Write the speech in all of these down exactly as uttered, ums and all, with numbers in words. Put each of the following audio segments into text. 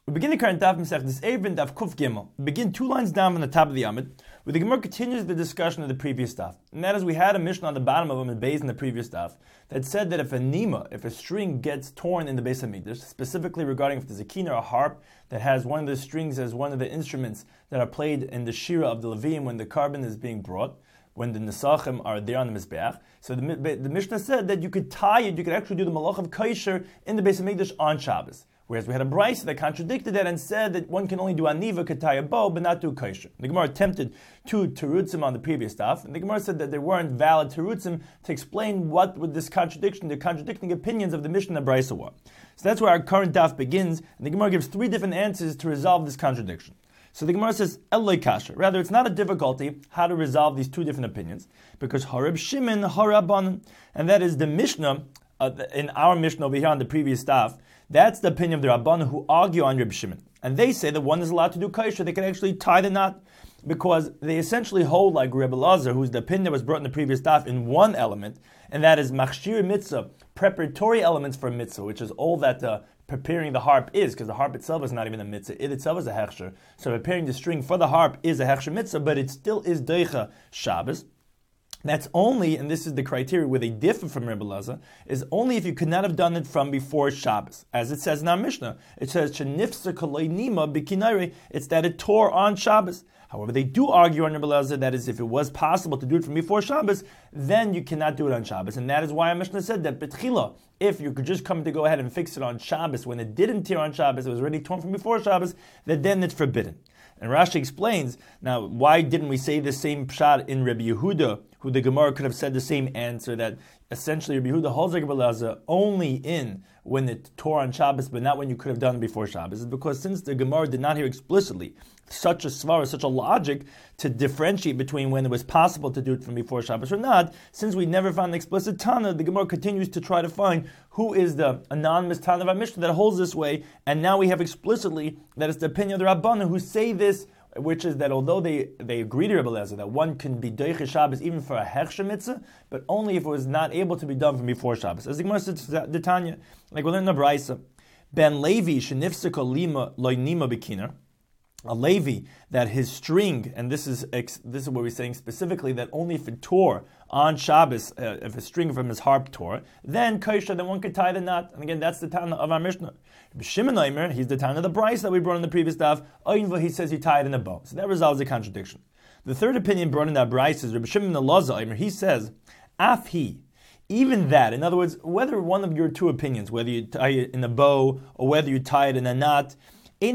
We begin the current daf Masechtas Eruvin daf Kuf Gimel. We begin two lines down from the top of the Amud, where the Gemara continues the discussion of the previous daf. And that is, we had a mission on the bottom of Amud Beis in the previous daf that said that if a nima, if a string gets torn in the Beis Hamikdash, specifically regarding if there's a kina or a harp that has one of the strings as one of the instruments that are played in the shira of the Levium when the carbon is being brought, when the Nesachim are there on the Mizbeach. So the, the Mishnah said that you could tie it, you could actually do the Malach of Kosher in the Beis Hamikdash on Shabbos. Whereas we had a brayso that contradicted that and said that one can only do aniva, could tie a bow, but not do kosher. The Gemara attempted two terutzim on the previous daf, and the Gemara said that there weren't valid terutzim to explain what would this contradiction, the contradicting opinions of the Mishnah and brayso were. So that's where our current daf begins, and the Gemara gives three different answers to resolve this contradiction. So the Gemara says, Eloi kasha. Rather, it's not a difficulty how to resolve these two different opinions, because Harab Shimon, Harabanan, and that is the Mishnah, uh, in our Mishnah over here on the previous daf, that's the opinion of the Rabbanan who argue on Reb Shimon. And they say that one is allowed to do kosher, they can actually tie the knot, because they essentially hold like Reb Elazar, who's the opinion that was brought in the previous daf, in one element, and that is machshir mitzvah, preparatory elements for mitzvah, which is all that uh, preparing the harp is, because the harp itself is not even a mitzvah, it itself is a hechsher. So preparing the string for the harp is a hechsher mitzvah, but it still is deicha Shabbos. That's only, and this is the criteria where they differ from Rebbe Elazar, is only if you could not have done it from before Shabbos. As it says in our Mishnah, it says, Shenifsa kolei nima b'kinayre, it's that it tore on Shabbos. However, they do argue on Rebbe Elazar that is, if it was possible to do it from before Shabbos, then you cannot do it on Shabbos. And that is why our Mishnah said that betchila, if you could just come to go ahead and fix it on Shabbos, when it didn't tear on Shabbos, it was already torn from before Shabbos, that then it's forbidden. And Rashi explains, now, why didn't we say the same pshat in Rabbi Yehuda, who the Gemara could have said the same answer, that essentially Rabbi Yehuda holds like Rabbi Elazar only in when it tore on Shabbos, but not when you could have done it before Shabbos? Is because since the Gemara did not hear explicitly such a svara, such a logic to differentiate between when it was possible to do it from before Shabbos or not, since we never found an explicit Tana, the Gemara continues to try to find who is the anonymous Tana of our Mishnah that holds this way, and now we have explicitly that it's the opinion of the Rabbanan who say this, which is that although they, they agree to Rebbe Elazar that one can be doiche Shabbos even for a hechsher mitzvah, but only if it was not able to be done from before Shabbos. As the Gemara says, the Tanya, like we learned in the brayso, Ben Levi shenifseka lima loy nima b'kiner, a Levi that his string, and this is this is what we're saying specifically, that only if it tore on Shabbos, uh, if a string from his harp tore, then kosher, then one could tie the knot. And again, that's the Tana of our Mishnah. Shimon Omer, he's the Tana of the brayso that we brought in the previous daf. Oinva, he says you tie it in a bow. So that resolves the contradiction. The third opinion brought in that brayso is Rabbi Shimon Elazar Omer. He says, af he, even that, in other words, whether one of your two opinions, whether you tie it in a bow or whether you tie it in a knot, I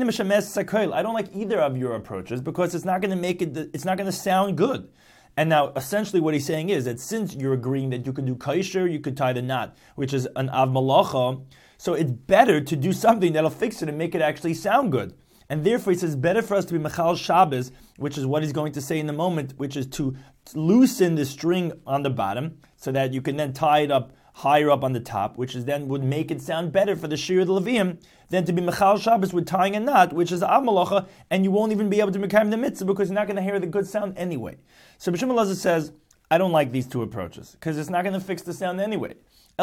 don't like either of your approaches because it's not going to make it, it's not going to sound good. And now, essentially what he's saying is that since you're agreeing that you could do kosher, you could tie the knot, which is an av malacha, so it's better to do something that'll fix it and make it actually sound good. And therefore he says, better for us to be mechal Shabbos, which is what he's going to say in a moment, which is to loosen the string on the bottom, so that you can then tie it up higher up on the top, which is then would make it sound better for the shir of the Levium, than to be mechal Shabbos with tying a knot, which is av malacha, and you won't even be able to make the mitzvah because you're not going to hear the good sound anyway. So Bishim Elazar says, I don't like these two approaches, because it's not going to fix the sound anyway.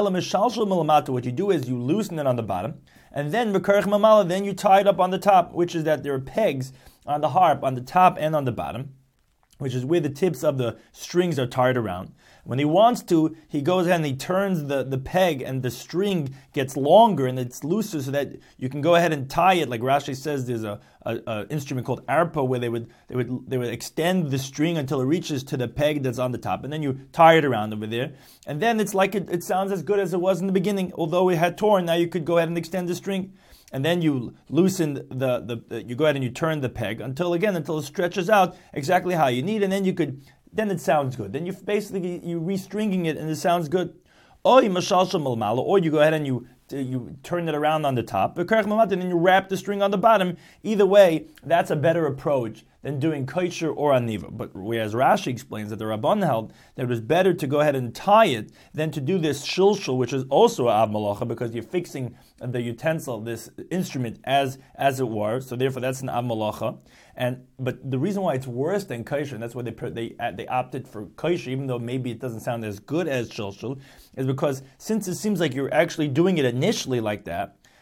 What you do is you loosen it on the bottom, and then then you tie it up on the top, which is that there are pegs on the harp on the top and on the bottom, which is where the tips of the strings are tied around. When he wants to, he goes ahead and he turns the, the peg, and the string gets longer and it's looser, so that you can go ahead and tie it. Like Rashi says, there's a, a, a instrument called arpa where they would they would they would extend the string until it reaches to the peg that's on the top, and then you tie it around over there, and then it's like it, it sounds as good as it was in the beginning. Although it had torn, now you could go ahead and extend the string. And then you loosen the, the, the you go ahead and you turn the peg until again until it stretches out exactly how you need, and then you could then it sounds good. Then you basically you restringing it and it sounds good. Or you go ahead and you you turn it around on the top, and then you wrap the string on the bottom. Either way, that's a better approach than doing kosher or aniva. But whereas Rashi explains that the Rabban held that it was better to go ahead and tie it than to do this shilshul, which is also av malacha, because you're fixing the utensil, this instrument, as as it were. So therefore, that's an av malacha. And but the reason why it's worse than kosher, and that's why they they they opted for kosher, even though maybe it doesn't sound as good as shilshul, is because since it seems like you're actually doing it initially like that,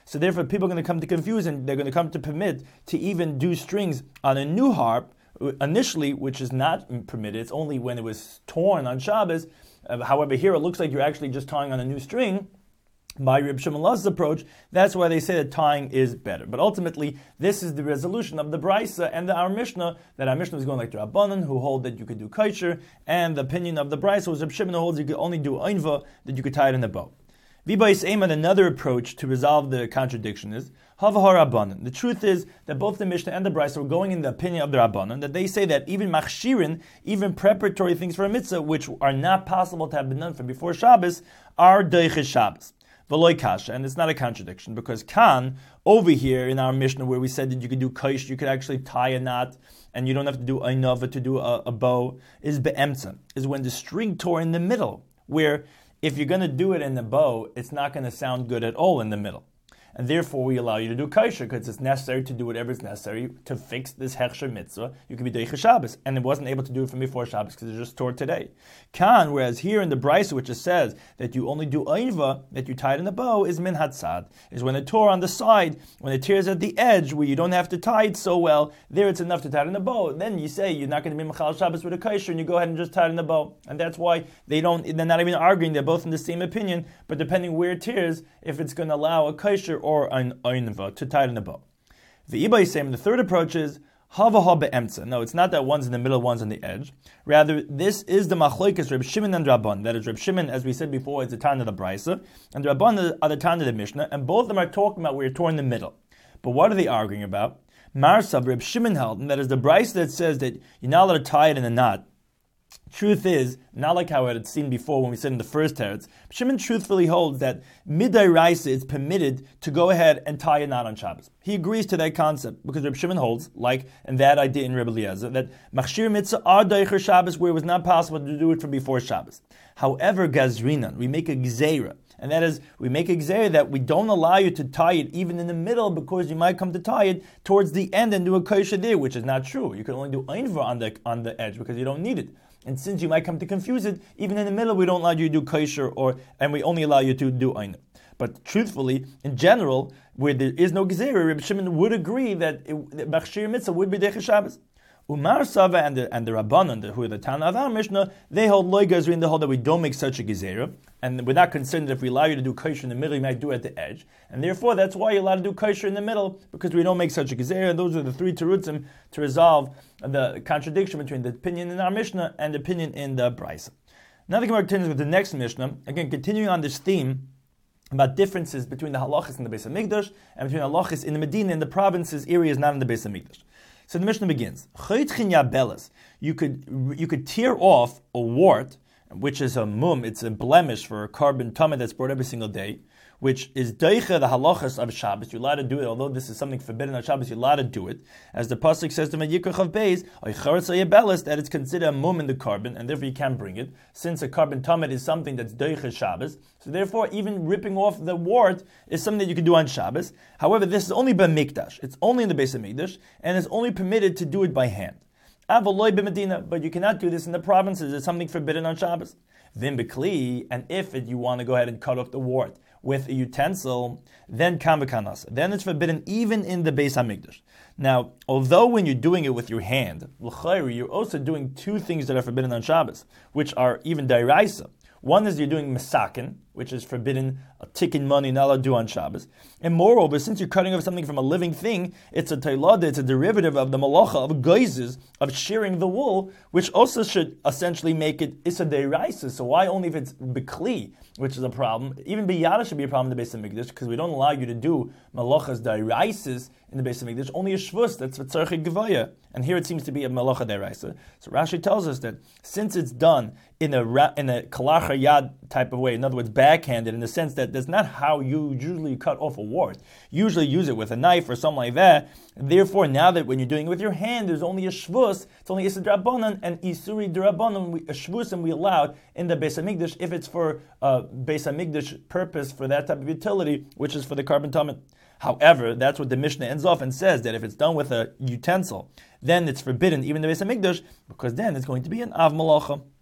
So therefore, people are going to come to confuse, and they're going to come to permit to even do strings on a new harp initially, which is not permitted. It's only when it was torn on Shabbos. Uh, however, here it looks like you're actually just tying on a new string. By Reb Shimon Laz's approach, that's why they say that tying is better. But ultimately, this is the resolution of the Brisa and the, our Mishnah, that our Mishnah is going like the Rabbanan, who hold that you could do kosher, and the opinion of the Brisa was Reb Shimon, who holds you could only do einva, that you could tie it in a bow. V'bais Eiman, another approach to resolve the contradiction is Hava HaRabbanan. The truth is that both the Mishnah and the Brisa were going in the opinion of the Rabbanan, that they say that even machshirin, even preparatory things for a mitzvah, which are not possible to have been done from before Shabbos, are deiches Shabbos. V'loi kasha, and it's not a contradiction, because kan, over here in our Mishnah where we said that you could do kaish, you could actually tie a knot, and you don't have to do einava to do a, a bow, is be'emtza, is when the string tore in the middle, where if you're going to do it in the bow, it's not going to sound good at all in the middle. And therefore we allow you to do kosher, because it's necessary to do whatever is necessary to fix this hechsher mitzvah. You can be deiches Shabbos, and it wasn't able to do it from before Shabbos because it just tore today. Kan, whereas here in the Brisa, which it says that you only do einva, that you tie it in the bow, is min hatzad, is when it tore on the side, when it tears at the edge, where you don't have to tie it so well, there it's enough to tie it in the bow. Then you say you're not going to be mechal Shabbos with a kosher, and you go ahead and just tie it in the bow. And that's why they don't, they're not even arguing, they're both in the same opinion, but depending where it tears, if it's going to allow a kosher or an einva to tie it in a bow. The Ibai same. The third approach is hava ha be'emtza. No, it's not that one's in the middle, one's on the edge. Rather, this is the machlokes Reb Shimon and Rabban. That is, Reb Shimon, as we said before, is the Tana of the Brisa, and the Rabban are the Tana of the Mishnah, and both of them are talking about where you're torn in the middle. But what are they arguing about? Marsav, Reb Shimon held, and that is the Brisa that says that you're not allowed to tie it in a knot. Truth is, not like how it had seen before when we said in the first teretz, Shimon truthfully holds that midday raisa it's permitted to go ahead and tie a knot on Shabbos. He agrees to that concept because Reb Shimon holds, like and that idea in Rebbe Eliezer, that machshir mitzvah are deicher Shabbos where it was not possible to do it from before Shabbos. However, gazrinan, we make a gzeira, and that is, we make a gzeira that we don't allow you to tie it even in the middle because you might come to tie it towards the end and do a kosher there, which is not true. You can only do einva on the on the edge because you don't need it. And since you might come to confuse it, even in the middle, we don't allow you to do kosher, or and we only allow you to do ein. But truthfully, in general, where there is no gezerah, Reb Shimon would agree that machshir mitzvah would be deiches Shabbos. Umar Sava and the and the Rabbanan, who are the Tana of our Mishnah, they hold loy gazrin, they hold that we don't make such a gezerah, and we're not concerned that if we allow you to do kosher in the middle, you might do it at the edge, and therefore that's why you're allowed to do kosher in the middle, because we don't make such a gezerah. And those are the three terutzim to resolve the contradiction between the opinion in our Mishnah and the opinion in the Brisa. Now the Gemara continues with the next Mishnah, again continuing on this theme about differences between the halachas in the Beis Hamikdash and between halachas in the Medina, in the provinces, areas not in the Beis Hamikdash. So the Mishnah begins. You could you could tear off a wart, which is a mum, it's a blemish for a carbon tummy that's brought every single day, which is deicha the halachas of Shabbos. You're allowed to do it, although this is something forbidden on Shabbos. You're allowed to do it, as the pasuk says to Vayikach of Beis, that it's considered a mum in the carbon, and therefore you can't bring it, since a carbon tummy is something that's deicha Shabbos. So therefore, even ripping off the wart is something that you can do on Shabbos. However, this is only by mikdash. It's only in the Beis Hamikdash, and it's only permitted to do it by hand. Avaloi b'Medina, but you cannot do this in the provinces. It's something forbidden on Shabbos. Vim b'kli, and if it, you want to go ahead and cut off the wart with a utensil, then kam v'kanas. Then it's forbidden even in the Beis Hamikdash. Now, although when you're doing it with your hand, l'chayri, you're also doing two things that are forbidden on Shabbos, which are even dairaisa. One is you're doing masakin, which is forbidden, a tikkun money, not allowed to do on Shabbos. And moreover, since you're cutting off something from a living thing, it's a tailada, it's a derivative of the malacha, of geizes, of shearing the wool, which also should essentially make it issa deiraisa. So why only if it's bekli, which is a problem? Even biyada should be a problem in the Beis Hamikdash, because we don't allow you to do malachas deiraises in the Beis Hamikdash, only a shvus, that's v'tzarchik gevaya. And here it seems to be a malacha deiraisa. So Rashi tells us that since it's done in a in a kalach yad type of way, in other words, backhanded, in the sense that that's not how you usually cut off a wart. You usually use it with a knife or something like that. And therefore, now that when you're doing it with your hand, there's only a shvus, it's only issa drabanan and isuri drabanan, a shvus, and we allowed in the Beis Hamikdash if it's for a Beis Hamikdash purpose, for that type of utility, which is for the carbon tummy. However, that's what the Mishnah ends off and says, that if it's done with a utensil, then it's forbidden even the Beis Hamikdash, because then it's going to be an av malacha.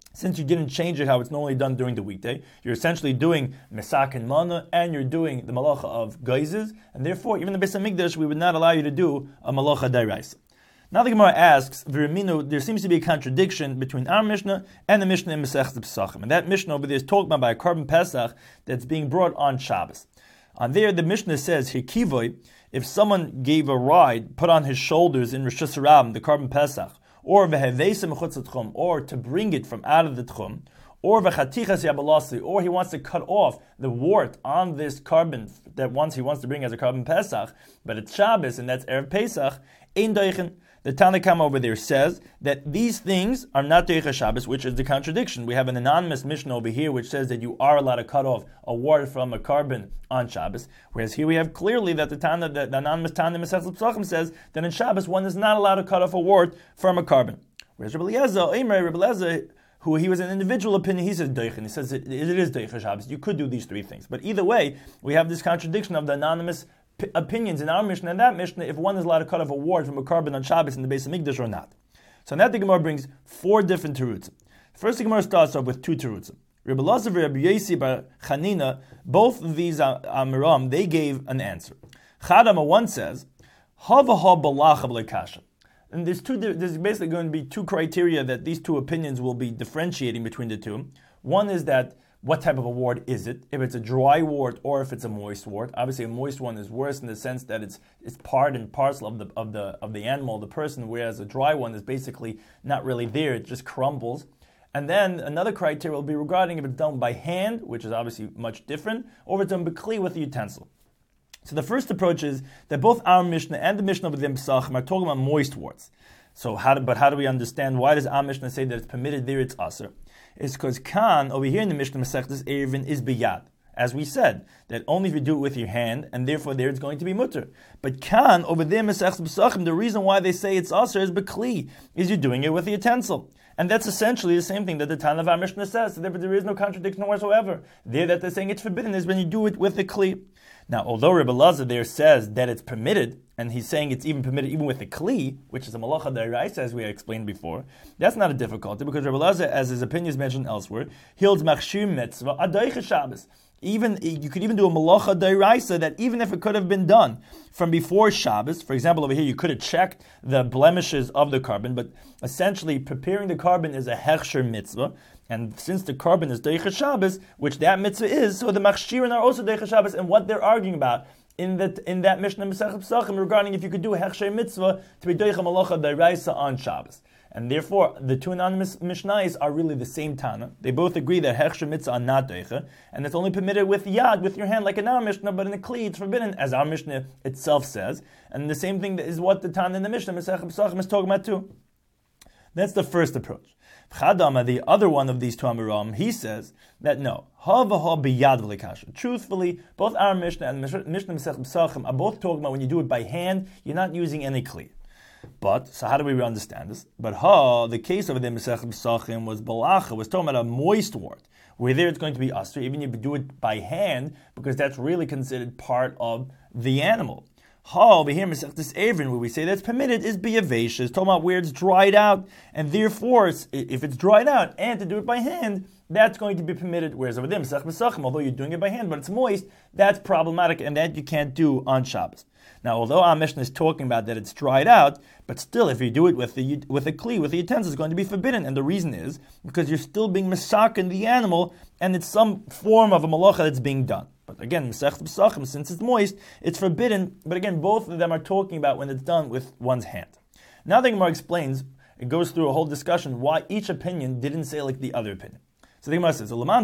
since you didn't change it how it's normally done during the weekday, you're essentially doing Mesak and Mana, and you're doing the Malacha of Geizes, and therefore, even the Beis HaMikdash, we would not allow you to do a Malacha Dairaisa. Now the Gemara asks, V'Raminu, there seems to be a contradiction between our Mishnah and the Mishnah in Masechet Pesachim. And that Mishnah over there is talked about by a Korban Pesach that's being brought on Shabbos. On there, the Mishnah says, Hikivoy, if someone gave a ride, put on his shoulders in Rosh Hashanah, the Korban Pesach, or v'hevesim chutz tchum, or to bring it from out of the tchum, or v'chatichas yabalasi, or he wants to cut off the wart on this carbon that once he wants to bring as a Korban Pesach, but it's Shabbos and that's Erev Pesach, ein doichen. The Tanna Kama over there says that these things are not Deicha Shabbos, which is the contradiction. We have an anonymous Mishnah over here which says that you are allowed to cut off a wart from a carbon on Shabbos, whereas here we have clearly that the Tanna, the, the anonymous Tanna Masechet Pesachim says that in Shabbos one is not allowed to cut off a wart from a carbon. Whereas Rabbi Eliezer, Eimer, Rabbi Eliezer, who he was an individual opinion, he says Deichen. He says it, it is Deicha Shabbos. You could do these three things, but either way, we have this contradiction of the anonymous p- opinions in our Mishnah and that Mishnah, if one is allowed to cut off a wart from a carbon on Shabbos in the Beis HaMikdash or not. So now the Gemara brings four different terutzim. First, the Gemara starts off with two terutzim. Rabbi Elazar and Rabbi Yosi bar Chanina, both of these Amiram, they gave an answer. Chadama one says, Hava ha balacha b'lekasha. And there's two. There's basically going to be two criteria that these two opinions will be differentiating between the two. One is that what type of a wart is it? If it's a dry wart or if it's a moist wart. Obviously, a moist one is worse in the sense that it's it's part and parcel of the of the of the animal, the person, whereas a dry one is basically not really there. It just crumbles. And then another criteria will be regarding if it's done by hand, which is obviously much different, or if it's done b'kli with a utensil. So the first approach is that both our Mishnah and the Mishnah of the Pesachim are talking about moist warts. So how do, but how do we understand, why does our Mishnah say that it's permitted there, it's aser? It's because Kan, over here in the Mishnah Masechtas Eruvin, is biyad. As we said, that only if you do it with your hand, and therefore there it's going to be mutter. But Kan, over there in Masechtas Pesachim, the reason why they say it's aser is b'kli, is you're doing it with the utensil. And that's essentially the same thing that the Tana of our Mishnah says. So therefore there is no contradiction whatsoever. There that they're saying it's forbidden is when you do it with the kli. Now, although Rebbe Elazar there says that it's permitted, and he's saying it's even permitted even with the kli, which is a malacha d'oraisa, as we explained before, that's not a difficulty, because Rebbe Elazar, as his opinion is mentioned elsewhere, holds machshir mitzvah adaycha Shabbos. Even you could even do a malacha d'oraisa that even if it could have been done from before Shabbos, for example, over here you could have checked the blemishes of the carbon, but essentially preparing the carbon is a hechsher mitzvah. And since the carbon is Deicha Shabbos, which that mitzvah is, so the Machshirin are also Deicha Shabbos, and what they're arguing about in that in that Mishnah Masechet Pesachim regarding if you could do a Hechsher mitzvah to be Deicha Malacha D'Oraisa on Shabbos. And therefore, the two anonymous Mishnayos are really the same Tana. They both agree that Hechsher mitzvah are not Deicha, and it's only permitted with Yad, with your hand, like in our Mishnah, but in the Kli it's forbidden, as our Mishnah itself says. And the same thing is what the Tana in the Mishnah Masechet Pesachim is talking about too. That's the first approach. Chadama, the other one of these two Amiram, he says that no, hava biyad v'likasha. Truthfully, both our Mishnah and Mishnah Masechet Pesachim are both talking about when you do it by hand, you're not using any kli. But so how do we understand this? But ha, the case of the Masechet Pesachim was balacha, was talking about a moist wart, where there it's going to be asr, even if you do it by hand, because that's really considered part of the animal. Ha, over here, Masechtas Eruvin, where we say that's permitted, is biyavesha. It's talking about where it's dried out, and therefore, it's, if it's dried out and to do it by hand, that's going to be permitted. Whereas over there, Masechet Pesachim, although you're doing it by hand, but it's moist, that's problematic, and that you can't do on Shabbos. Now, although our Mishnah is talking about that it's dried out, but still, if you do it with the with a kli, with the utensil, it's going to be forbidden. And the reason is because you're still being masak in the animal, and it's some form of a malacha that's being done. But again, Masechet Pesachim, since it's moist, it's forbidden. But again, both of them are talking about when it's done with one's hand. Now the Gemara explains, it goes through a whole discussion why each opinion didn't say like the other opinion. So the Gemara says, according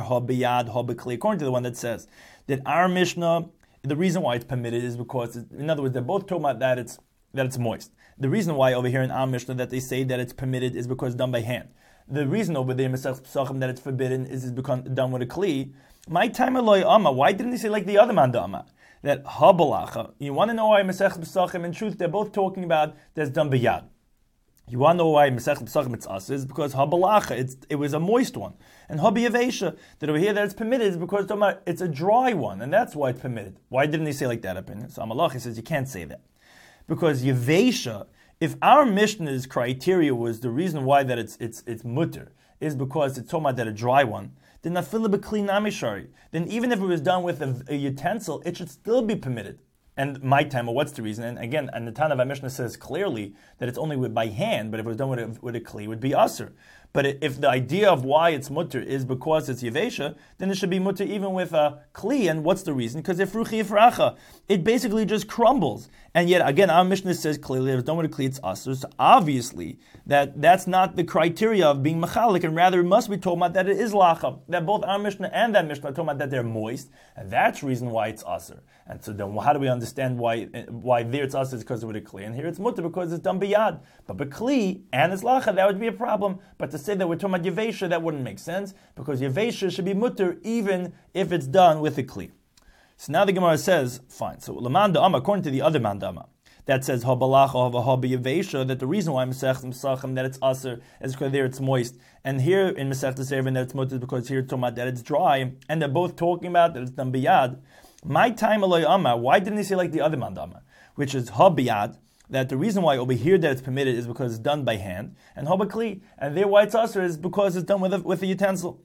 to the one that says that our Mishnah, the reason why it's permitted is because, in other words, they're both talking about that it's that it's moist. The reason why over here in our Mishnah that they say that it's permitted is because it's done by hand. The reason over there in Masechet Pesachim that it's forbidden is it's become done with a kli. My time Eloi Amma, why didn't they say like the other man the Amma? That habalacha. You want to know why Masechet Pesachim, in truth, they're both talking about that's done biyad. You want to know why Masechet Pesachim it's us is because habalacha, it's it was a moist one, and habiyavesha that over here that it's permitted is because it's a dry one, and that's why it's permitted. Why didn't they say like that opinion? So Amalachi says you can't say that because yavesha. If our Mishnah's criteria was the reason why that it's it's it's mutter, is because it's talking about that a dry one, then afilu b'kli nami shari. Then even if it was done with a, a utensil, it should still be permitted. And my time, well, what's the reason? And again, and the Tana of Mishnah says clearly that it's only with, by hand, but if it was done with a, with a kli, it would be aser. But if the idea of why it's mutter is because it's yevesha, then it should be mutter even with a kli. And what's the reason? Because if ruchi ifracha, it basically just crumbles. And yet, again, our Mishnah says clearly if it's done with a kli, it's aser. So obviously, that that's not the criteria of being machalik, and rather it must be talking about that it is lacha. That both our Mishnah and that Mishnah are talking about that they're moist, and that's the reason why it's aser. And so then, how do we understand why why there it's aser is because of a kli, and here it's mutter because it's done biyad. But b'kli and it's lacha, that would be a problem. But to say that we're talking about yevesha, that wouldn't make sense, because yevesha should be mutter even if it's done with a kli. So now the Gemara says, fine. So Laman Da'ama, according to the other Man Da'ama, that says habalacha haba yevesha, that the reason why Masechta Pesachim that it's aser is because there it's moist, and here in Masechta Eruvin that it's mutter because here it's talking about that it's dry, and they're both talking about that it's done biyad. My time alay amma. Why didn't he say like the other Man Da'ama, which is habiyad? That the reason why over here that it's permitted is because it's done by hand, and habakli, and there why it's aser is because it's done with a, with a utensil.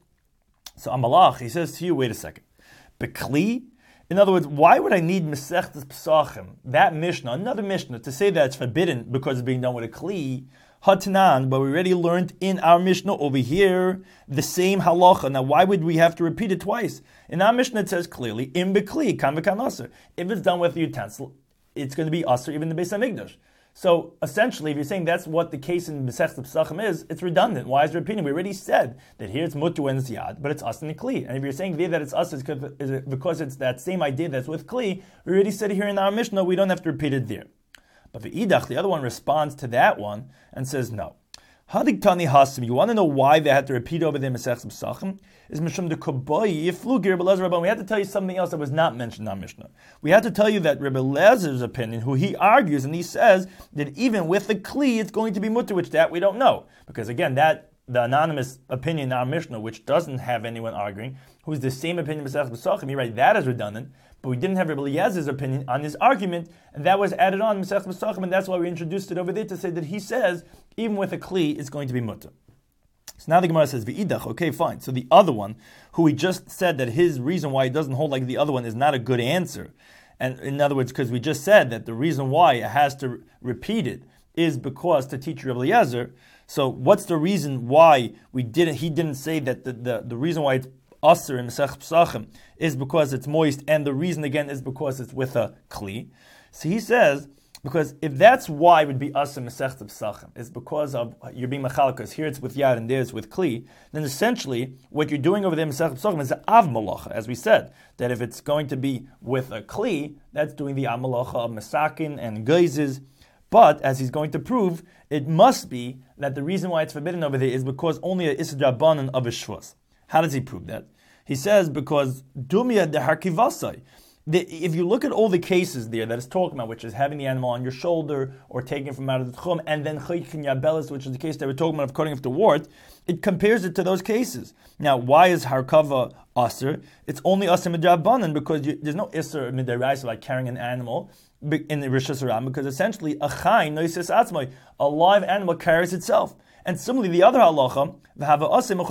So Amalach, he says to you, wait a second, bekli. In other words, why would I need Masechtas Pesachim, that Mishnah, another Mishnah, to say that it's forbidden because it's being done with a kli? Hatanan, but we already learned in our Mishnah over here the same halacha. Now, why would we have to repeat it twice? In our Mishnah, it says clearly, im bekli, kam v'kan aser. If it's done with a utensil, it's going to be aser even in the Beis HaMikdash. So essentially, if you're saying that's what the case in Masechta Pesachim is, it's redundant. Why is it repeating? We already said that here it's mutter when it's yad, but it's us in the kli. And if you're saying there that it's us, it's because it's that same idea that's with kli. We already said here in our Mishnah, we don't have to repeat it there. But the idach, the other one, responds to that one and says no. Hadik tani hasim. You want to know why they had to repeat over there Masechta Pesachim? Is mishum de koboyi yiflugir Rebbe Rabban. We had to tell you something else that was not mentioned in our Mishnah. We had to tell you that Rebbe Lezer's opinion, who he argues and he says that even with the kli, it's going to be mutter, which that we don't know, because again, that the anonymous opinion in our Mishnah, which doesn't have anyone arguing, who's the same opinion of Masechta Pesachim, you're right, that is redundant. But we didn't have Rebbe Eliezer's opinion on his argument, and that was added on Masechta Pesachim, and that's why we introduced it over there to say that he says even with a kli, it's going to be mutter. So now the Gemara says, V'idach, okay, fine. So the other one, who he just said that his reason why he doesn't hold like the other one is not a good answer. And in other words, because we just said that the reason why it has to re- repeat it is because to teach Rebbe Eliezer. So what's the reason why we didn't? He didn't say that the, the, the reason why it's aser in Masechta Pesachim is because it's moist, and the reason again is because it's with a kli. So he says, because if that's why it would be aser in Masechta Pesachim, is because of you're being machal, because here it's with yad and there it's with kli, then essentially what you're doing over there in Masechta Pesachim is the av malacha, as we said, that if it's going to be with a kli, that's doing the av malacha of masakin and geizes. But, as he's going to prove, it must be that the reason why it's forbidden over there is because only a isra drabanan of a shvus. How does he prove that? He says because dumya de harkivasai. If you look at all the cases there that it's talking about, which is having the animal on your shoulder or taking from out of the tchum, and then chaykin yabelis, which is the case that we're talking about of cutting off the wart, it compares it to those cases. Now, why is harkava aser? It's only aser midrabanan because you, there's no iser midaraisa like carrying an animal in the Rishus Haram, because essentially a chay noises atzmai, a live animal carries itself. And similarly, the other halacha, the other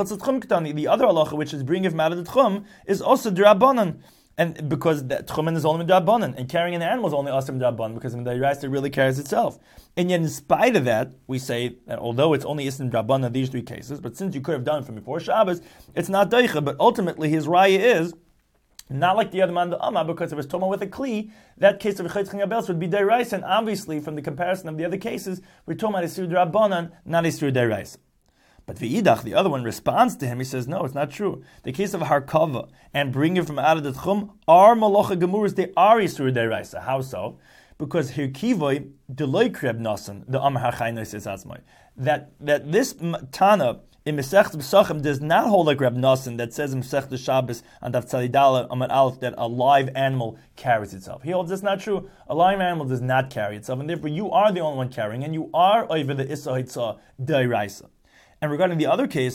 halacha, which is bringing from out of the tchum, is also drabanan. And because the tchumen is only midrabanan, and carrying an animal is only also midrabanan, because midrabanan really carries itself. And yet, in spite of that, we say that although it's only isn drabanan these three cases, but since you could have done it from before Shabbos, it's not deicha. But ultimately, his raya is not like the other man the Amma, because if it was Toma with a Kli, that case of Chaytchen Abels would be Deirais, and obviously from the comparison of the other cases, we're talking about Isur Drabanan, not Isur Deirais. But V'idach, the other one, responds to him, he says, no, it's not true. The case of Harkava and bringing from out of the Tchum are Malacha Gemuris, they are Isur Deirais. How so? Because Hirkivoi, Deloy Kreb Nasan, the Am HaChay Noises Atzmai, that that this Tana, in Masechta Pesachim does not hold like Reb Nassan that says in Masechta Shabbos and Daf Tzadidala Amad Aleph that a live animal carries itself. He holds that's not true. A live animal does not carry itself, and therefore you are the only one carrying, and you are over the Issa Hitzah Dairaisa. And regarding the other case,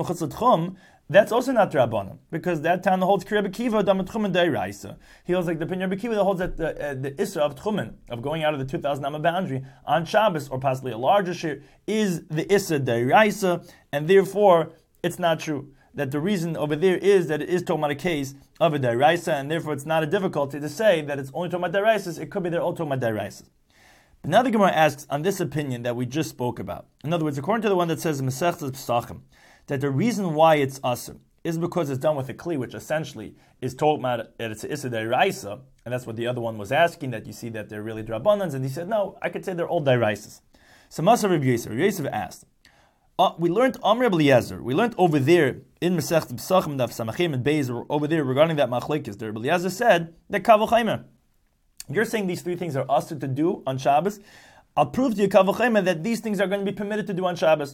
that's also not Rabbanim, because that town holds Kirei Bekiva Damat Tchumen Dairaisa. He holds like the opinion of Bekiva that holds that the, uh, the Issa of Tchumen, of going out of the two thousand amma boundary on Shabbos, or possibly a larger share, is the Issa Dairaisa, and therefore it's not true. That the reason over there is that it is talking about a case of a deraisa, and therefore it's not a difficulty to say that it's only talking about deraisas. It could be they're all talking about deraisas. But now the Gemara asks on this opinion that we just spoke about. In other words, according to the one that says Masechtas Pesachim, that the reason why it's asur is because it's done with a kli, which essentially is talking about that it's issa deraisa, and that's what the other one was asking. That you see that they're really drabbanans, and he said, no, I could say they're all deraisas. So Masar Rabbi Yosef, Rabbi Yosef asked. Uh, we learned Amr Eliezer. We learned over there in Masechtas Pesachim Daf Samachim and Beis over there regarding that machlekes. There, Eliezer said that Kavul Chaimer. You're saying these three things are asur to do on Shabbos. I'll prove to you Kavul Chaimer that these things are going to be permitted to do on Shabbos.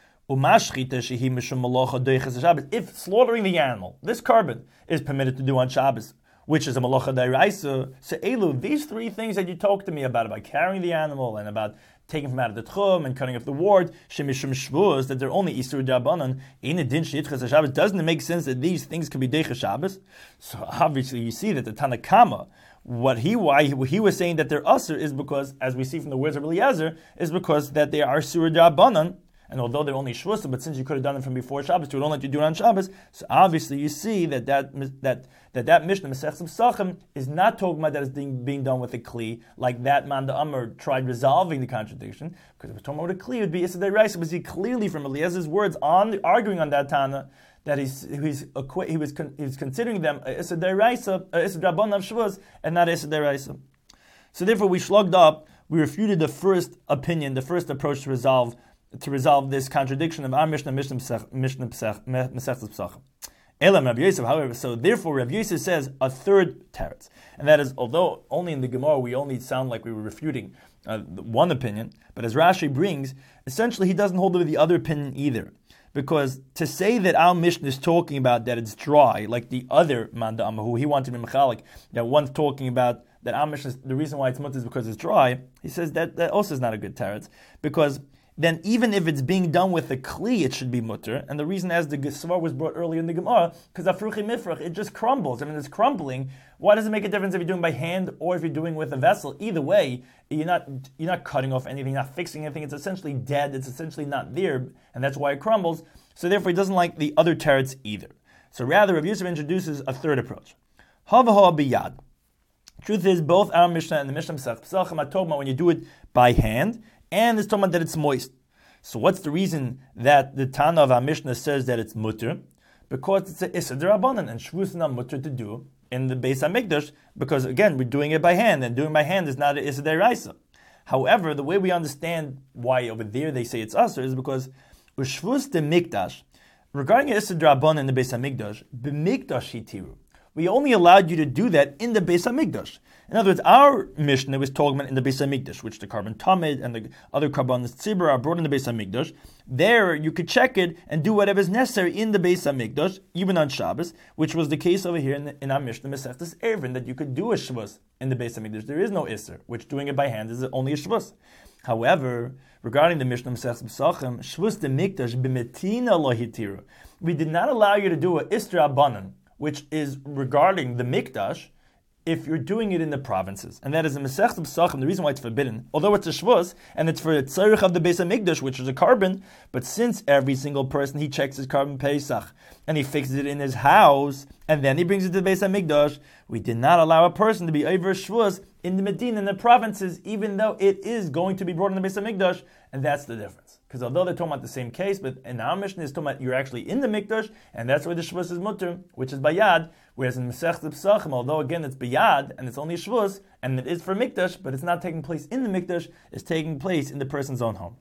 If slaughtering the animal, this carbon, is permitted to do on Shabbos, which is a malacha d'oraisa, so Elu, these three things that you talked to me about, about carrying the animal and about taking from out of the tchum and cutting off the ward, shemishum shvuz, that they're only isur d'abanan, in a din sheitchas Shabbos, doesn't it make sense that these things can be deicha Shabbos? So obviously you see that the Tanakama, what he why he, he was saying that they're asur is because, as we see from the words of Eliezer, is because that they are isur d'abanan. And although they're only shvusa, but since you could have done them from before Shabbos, we don't let you do it on Shabbos. So obviously, you see that that that that, that Mishnah Masechtas Pesachim is not talking about that it's being, being done with a kli, like that man the Amr tried resolving the contradiction, because if we're talking about a kli, it would be Issa Deiraisa. But see clearly from Eliezer's words on arguing on that Tana that he's he's he was he was considering them Issa Deiraisa, Issa Draban of Shavuos, and not Issa Deiraisa. So therefore, we shlugged up. We refuted the first opinion, the first approach to resolve. to resolve this contradiction of our Mishnah, Mishnah Masechtas Pesachim. Elam Rabbi Yosef, however, so therefore Rabbi Yosef says a third teretz, and that is, although only in the Gemara we only sound like we were refuting uh, one opinion, but as Rashi brings, essentially he doesn't hold with the other opinion either. Because to say that our Mishnah is talking about that it's dry, like the other Manda Amma, who he wanted to be Mechalik, that one's talking about that our Mishnah, the reason why it's mutter is because it's dry, he says that, that also is not a good teretz, because then even if it's being done with a kli, it should be mutter. And the reason, as the Svar was brought earlier in the Gemara, because afruchi mifrach, it just crumbles. I mean, it's crumbling. Why does it make a difference if you're doing by hand or if you're doing with a vessel? Either way, you're not you're not cutting off anything, you're not fixing anything. It's essentially dead. It's essentially not there, and that's why it crumbles. So therefore, he doesn't like the other teretz either. So rather, Rabbi Yosef introduces a third approach. Havaha biyad. Truth is, both our Mishnah and the Mishnah Masechtas Pesachim are talking about when you do it by hand, and it's talking about that it's moist. So what's the reason that the Tana of our Mishnah says that it's mutter? Because it's a Issa D'Rabbanan, and Shvus is not mutter to do in the Beis HaMikdash, because again, we're doing it by hand, and doing by hand is not an Issa D'Oraisa. However, the way we understand why over there they say it's Asr is because Shvus de Mikdash, regarding Issa D'Rabbanan in the Beis HaMikdash, B'Mikdash Hitiru. We only allowed you to do that in the Beis HaMikdash. In other words, our Mishnah was talking about in the Beis HaMikdash, which the carbon tamid and the other carbon tzibur are brought in the Beis HaMikdash. There, you could check it and do whatever is necessary in the Beis HaMikdash, even on Shabbos, which was the case over here in, the, in our Mishnah Masechtas Erevin, that you could do a shvus in the Beis HaMikdash. There is no isser, which doing it by hand is only a shvus. However, regarding the Mishnah Masechtas Pesachim, shvus de mikdash b'metina lo hitiru. We did not allow you to do a isra abanan, which is regarding the mikdash, if you're doing it in the provinces. And that is in Masechtas Pesachim, the reason why it's forbidden, although it's a shvus, and it's for the tzarich of the Beis HaMikdash, which is a carbon, but since every single person, he checks his carbon Pesach, and he fixes it in his house, and then he brings it to the Beis HaMikdash, we did not allow a person to be over shvus in the Medina, in the provinces, even though it is going to be brought in the Beis HaMikdash, and that's the difference. Because although they're talking about the same case, but in our Mishnah is talking about you're actually in the Mikdash, and that's where the shvus is mutter, which is bayad, whereas in Masechtas Pesachim, although again it's bayad, and it's only a shvus, and it is for Mikdash, but it's not taking place in the Mikdash, it's taking place in the person's own home.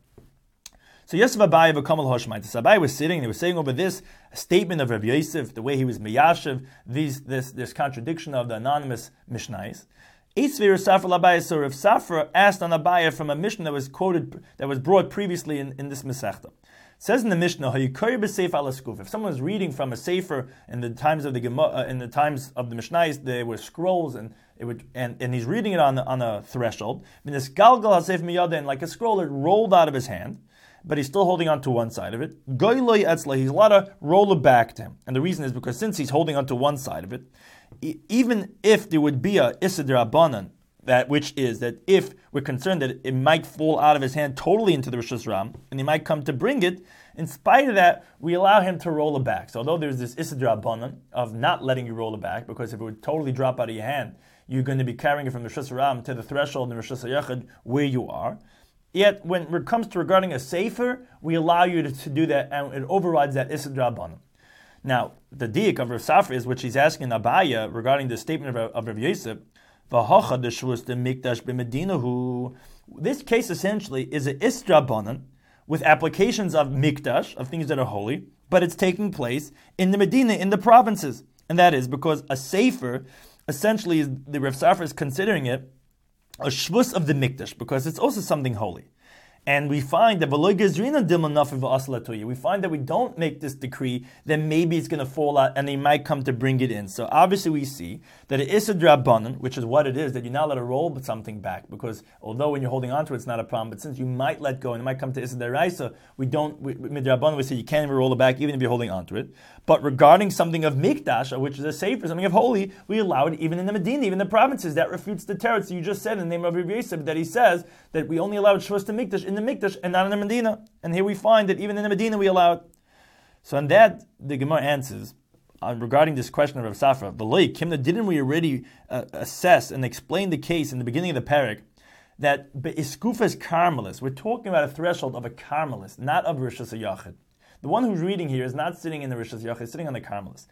So Yosef Abaye v'Kamal Hoshmai. So Abaye was sitting, they were saying over this statement of Rabbi Yosef, the way he was meyashiv, these, this, this contradiction of the anonymous Mishnais. Eitzvir Safra Abaye, so Rav Safra asked on Abaye from a Mishnah that was quoted, that was brought previously in, in this Masechta. It says in the Mishnah, if someone was reading from a sefer in the times of the uh, in the times of the Mishnais, there were scrolls, and it would and, and he's reading it on on a threshold. And this galgal hasef miyada, and like a scroll, it rolled out of his hand, but he's still holding on to one side of it. Goyloi etzla, he's allowed to roll it back to him, and the reason is because since he's holding on to one side of it, even if there would be a Issa D'Rabbanan that which is that if we're concerned that it might fall out of his hand totally into the Rosh Hashanah, and he might come to bring it, in spite of that, we allow him to roll it back. So although there's this Issa D'Rabbanan of not letting you roll it back, because if it would totally drop out of your hand, you're going to be carrying it from the Rosh Hashanah to the threshold in Rosh Hashanah where you are. Yet when it comes to regarding a sefer, we allow you to, to do that, and it overrides that Issa D'Rabbanan. Now, the diak of Rav Safra is, which he's asking Abaya regarding the statement of, of Rav Yosef, this case essentially is an Isdrabanan with applications of mikdash, of things that are holy, but it's taking place in the Medina, in the provinces. And that is because a sefer, essentially, is, the Rav Safra is considering it a shvus of the mikdash, because it's also something holy. And we find that we find that we don't make this decree, then maybe it's going to fall out and they might come to bring it in. So obviously we see that it is a drabanan, which is what it is, that you're not allowed to roll something back, because although when you're holding on to it, it's not a problem, but since you might let go and it might come to Issa Deraisa, we don't, midrabanan, we say you can't even roll it back even if you're holding on to it. But regarding something of mikdash, which is a sefer, something of holy, we allow it even in the Medina, even the provinces. That refutes the teretz. So you just said in the name of Rav Yosef that he says that we only allow shvus to mikdash in the mikdash and not in the Medina. And here we find that even in the Medina we allow it. So on that, the Gemara answers uh, regarding this question of Rav Safra, V'loi Kimna, didn't we already uh, assess and explain the case in the beginning of the parak that Be'iskufas Carmelis, we're talking about a threshold of a Carmelis, not of Rishus HaYachid. The one who's reading here is not sitting in the Rishus HaYachid, sitting on the Carmelis.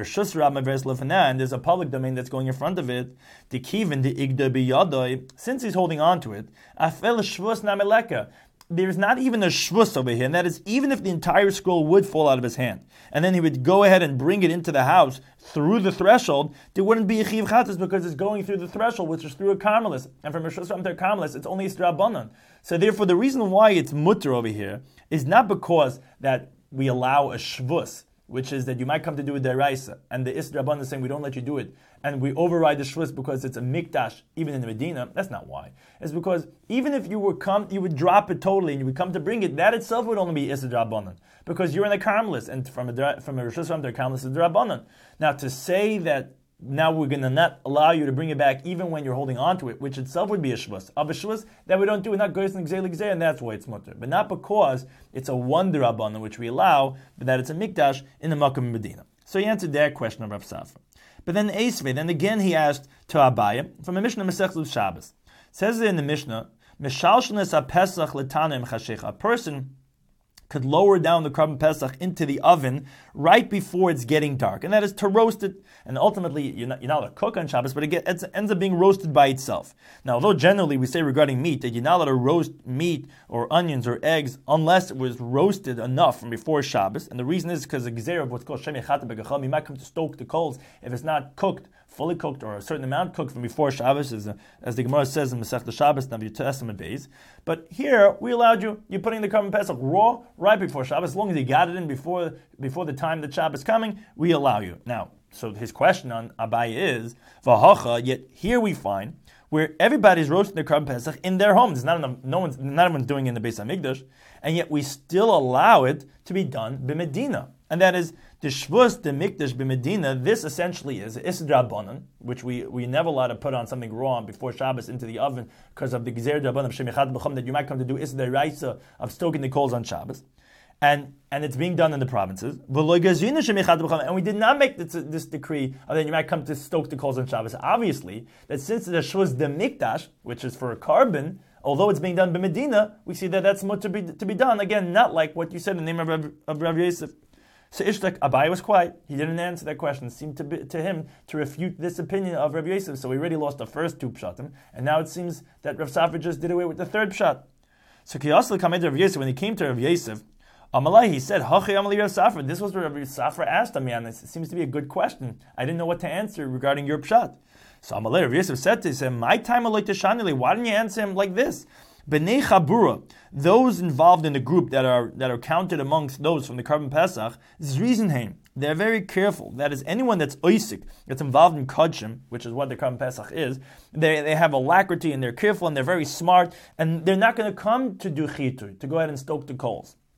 And there's a public domain that's going in front of it. The Kivin, the Igda Biyadoi, since he's holding on to it, Afel Shvus Nameleka, there's not even a shvus over here, and that is even if the entire scroll would fall out of his hand, and then he would go ahead and bring it into the house through the threshold, there wouldn't be a chiv chatas because it's going through the threshold, which is through a carmelis, and from a shusram to a carmelis, it's only a strabanan. So therefore, the reason why it's mutter over here is not because that we allow a shvus, which is that you might come to do a deraisa, and the Isdraban is saying we don't let you do it, and we override the shvus because it's a mikdash, even in the Medina. That's not why. It's because even if you would come, you would drop it totally, and you would come to bring it, that itself would only be Isdrabanan, because you're in the Carmelis, and from a from a Rosh Hashanah to a Carmelis is Drabanan. Now to say that now we're going to not allow you to bring it back even when you're holding on to it, which itself would be a shvus. Of a shvus, that we don't do, not goes in gzei gzei, and that's why it's mutter. But not because it's a one drabanan, which we allow, but that it's a mikdash in the Makkah Medina. So he answered that question of Rav Safra. But then Esvei, then again he asked to Abaya, from a Mishnah Masechus Shabbos. It says it in the Mishnah, Mishalshnes ha-pesach l'tanim chashecha. A person could lower down the Korban Pesach into the oven right before it's getting dark, and that is to roast it. And ultimately, you're not, you're not allowed to cook on Shabbos, but it, gets, it ends up being roasted by itself. Now, although generally we say regarding meat that you're not allowed to roast meat or onions or eggs unless it was roasted enough from before Shabbos, and the reason is because the gezer of what's called Shem Yechat Begachal, you might come to stoke the coals if it's not cooked, fully cooked, or a certain amount cooked from before Shabbos, as, a, as the Gemara says in Masechta Shabbos, Navi Testament days. But here, we allowed you, you're putting the Korban Pesach raw right before Shabbos, as long as you got it in before before the time that Shabbos is coming, we allow you. Now, so his question on Abai is, V'hacha, yet here we find where everybody's roasting their Korban Pesach in their homes. It's not enough, no one's, not everyone's doing it in the Beis HaMikdash, and yet we still allow it to be done b'Medina. And that is, the Shvus, the Mikdash b'Medina, this essentially is Isra Bonan, which we, we never allowed to put on something raw before Shabbos into the oven because of the Gezer Draban of Shem Yechat B'cham, that you might come to do Isra Raisa of stoking the coals on Shabbos. And and it's being done in the provinces. And we did not make this, this decree of that you might come to stoke the coals on Shabbos. Obviously, that since the Shvus the Mikdash, which is for a carbon, although it's being done by Medina, we see that that's much to be to be done. Again, not like what you said in the name of Rav, of Rav Yosef. So Ishtak, Abai was quiet. He didn't answer that question. It seemed to be, to him to refute this opinion of Rav Yosef. So we already lost the first two pshatim, and now it seems that Rav Safra just did away with the third pshat. So Kiyasla came to Rav Yosef. When he came to Rav Yosef, Amalai, he said, Hachi Amalai Rav Safra. This was what Rav Safra asked me, and it seems to be a good question. I didn't know what to answer regarding your pshat. So Amalai Rav Yosef said to him, my time Aloi Teshanili, why didn't you answer him like this? B'nei Chabura, those involved in the group that are that are counted amongst those from the Korban Pesach, Zrizenheim, they're very careful. That is, anyone that's oisik, that's involved in Kodshim, which is what the Korban Pesach is, they, they have alacrity and they're careful and they're very smart, and they're not going to come to do chitur, to go ahead and stoke the coals.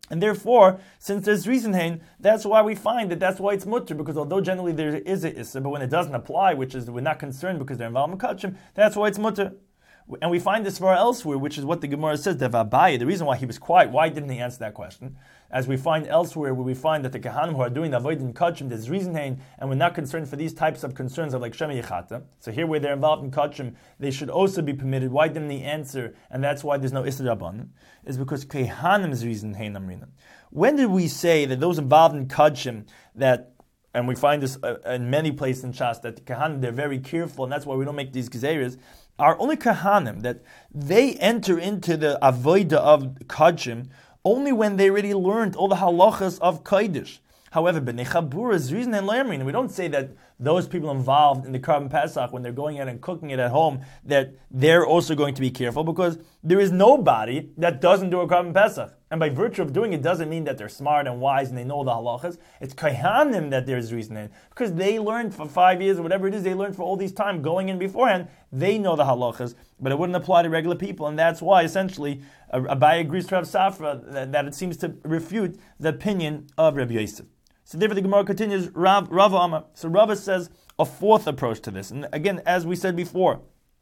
And therefore, since there's reason hain, that's why we find that that's why it's mutter, because although generally there is a issa, but when it doesn't apply, which is we're not concerned because they're involved in kachim, that's why it's mutter. And we find this far elsewhere, which is what the Gemara says, the Abaye, the reason why he was quiet, why didn't he answer that question? As we find elsewhere, where we find that the Kahanim who are doing the avoid in kachim, there's reason hain, and we're not concerned for these types of concerns of like Shema Yechata. So here where they're involved in kachim, they should also be permitted. Why didn't he answer? And that's why there's no Issa Rabbanan, is because Kahanim's reason hain amrina. When did we say that those involved in kachim, that, and we find this uh, in many places in Shas, that the Kahanim, they're very careful, and that's why we don't make these gezeres, are only Kahanim, that they enter into the avoida of kachim only when they already learned all the halachas of Kodesh. However, B'nei Chabura's reason and learning, and we don't say that those people involved in the Korban Pesach, when they're going out and cooking it at home, that they're also going to be careful, because there is nobody that doesn't do a Korban Pesach. And by virtue of doing it doesn't mean that they're smart and wise and they know the halachas. It's Kohanim that there's reason in. Because they learned for five years or whatever it is, they learned for all these time going in beforehand, they know the halachas, but it wouldn't apply to regular people. And that's why, essentially, Abaye agrees to Rav Safra that, that it seems to refute the opinion of Rabbi Yosef. So therefore the Gemara continues, Rav, Rava Amar. So Rava says a fourth approach to this. And again, as we said before,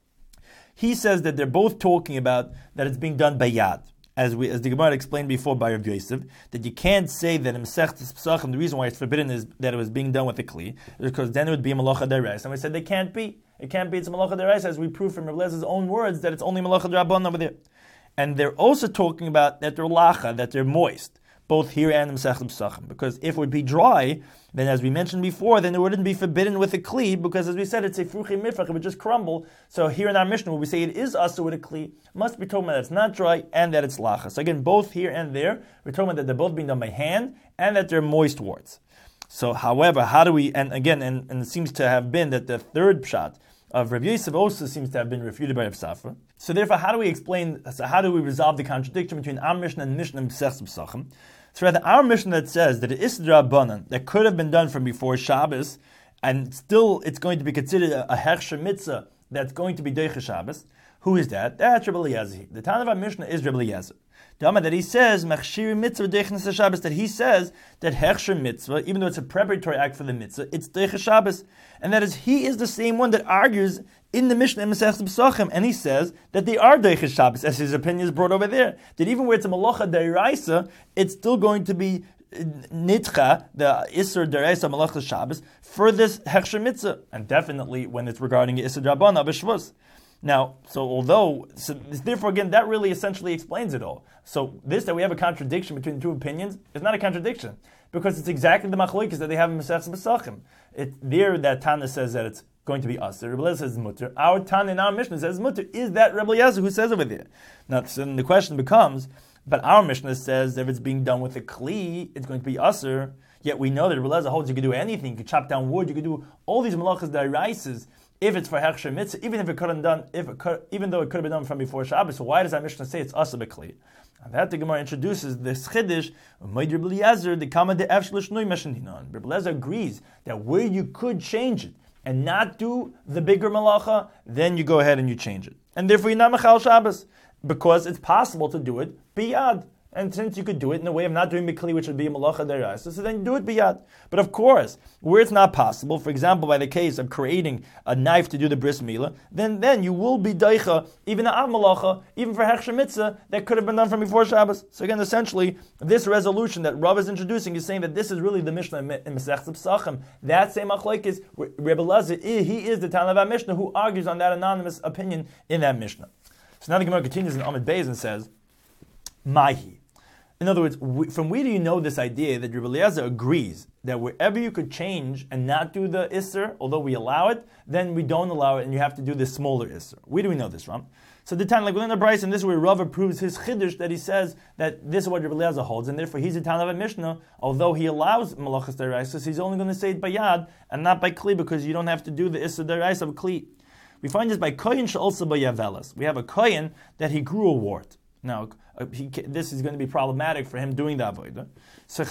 he says that they're both talking about that it's being done by yad. As we, as the Gemara explained before by Rav Yosef, that you can't say that in Masechtas Pesachim, the reason why it's forbidden is that it was being done with a kli, because then it would be a malacha derais. And we said they can't be. It can't be, it's a malacha derais, as we prove from Rav Lezer's own words, that it's only malacha derabban over there. And they're also talking about that they're lacha, that they're moist, both here and in Masechtas Pesachim. Because if it would be dry, then as we mentioned before, then it wouldn't be forbidden with a kli, because as we said, it's a fruchi mifrach, it would just crumble. So here in our Mishnah, when we say it is also with a kli, must be talking about that it's not dry and that it's lacha. So again, both here and there, we're talking about that they're both being done by hand and that they're moist warts. So however, how do we, and again, and, and it seems to have been that the third pshat of Rav Yosef also seems to have been refuted by Rav Safra. So therefore, how do we explain, so how do we resolve the contradiction between our Mishnah and Mishnah and Masechtas Pesachim? So rather, our Mishnah that says that it is D'Rabbanan that could have been done from before Shabbos, and still it's going to be considered a, a Hechsher Mitzvah that's going to be Deicha Shabbos. Who is that? That's Rabbi Eliezer. The Tana of our Mishnah is Rabbi Eliezer. The Amar that he says, Machshir Mitzvah Deicha Shabbos, that he says that Hechsher Mitzvah, even though it's a preparatory act for the Mitzvah, it's Deicha Shabbos. And that is, he is the same one that argues in the Mishnah in Masechtas Pesachim, and he says that they are Deicha Shabbos, as his opinion is brought over there. That even where it's a Malacha Deiraisa, it's still going to be Nitcha, the Isser Deiraisa Malacha Shabbos, for this Hechsher Mitzvah. And definitely when it's regarding Isser Drabbana B'Shvus. Now, so although, so therefore again, that really essentially explains it all. So this, that we have a contradiction between the two opinions, is not a contradiction, because it's exactly the machlokes that they have in Masechtas Pesachim. It there that Tana says that it's going to be us. Rebbe Eliezer says mutter. Our Tana in our Mishnah says mutter. Is that Rebbe Eliezer who says over there? Now, so then the question becomes, but our Mishnah says that if it's being done with a kli, it's going to be usher. Yet we know that Rebbe Eliezer holds you could do anything. You could chop down wood. You could do all these malachas da'iraises. If it's for Hechsher Mitzvah, even if it could have done, if it could, even though it could have been done from before Shabbos, so why does our Mishnah say it's asa b'kli? And that the Gemara introduces this chiddush. Rebbe Eliezer, the kama de efshel shnoi mesheninah. Rebbe Eliezer agrees that where you could change it and not do the bigger malacha, then you go ahead and you change it, and therefore you're not mechal Shabbos, because it's possible to do it biyad. And since you could do it in a way of not doing bikli, which would be a malacha deraisa, so then you do it biyad. But of course, where it's not possible, for example, by the case of creating a knife to do the bris milah, then then you will be daicha, even a av malacha, even for hechsher mitzvah, that could have been done from before Shabbos. So again, essentially, this resolution that Rav is introducing is saying that this is really the Mishnah in Masechtas Pesachim. That same machlokes, Rebbe Eliezer, he is the Tana of our Mishnah who argues on that anonymous opinion in that Mishnah. So now the Gemara continues in Amud Beis and says, Mahi. In other words, we, from where do you know this idea that Rebbe Eliezer agrees that wherever you could change and not do the Isser, although we allow it, then we don't allow it and you have to do the smaller Isser? Where do we know this from? So the time, like within the Bryce, and this is where Rav proves his chiddush that he says that this is what Rebbe Eliezer holds, and therefore he's a Tana of a Mishnah, although he allows Malachas Deraisa, he's only going to say it by Yad and not by Kli, because you don't have to do the Isser Deraisa of Kli. We find this by Koyin She'olsa by Yavelas. We have a Koyin that he grew a wart. Now, uh, he, this is going to be problematic for him doing the avodah. So,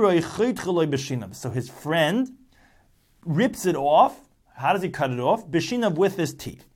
so his friend rips it off. How does he cut it off? B'shinav, with his teeth.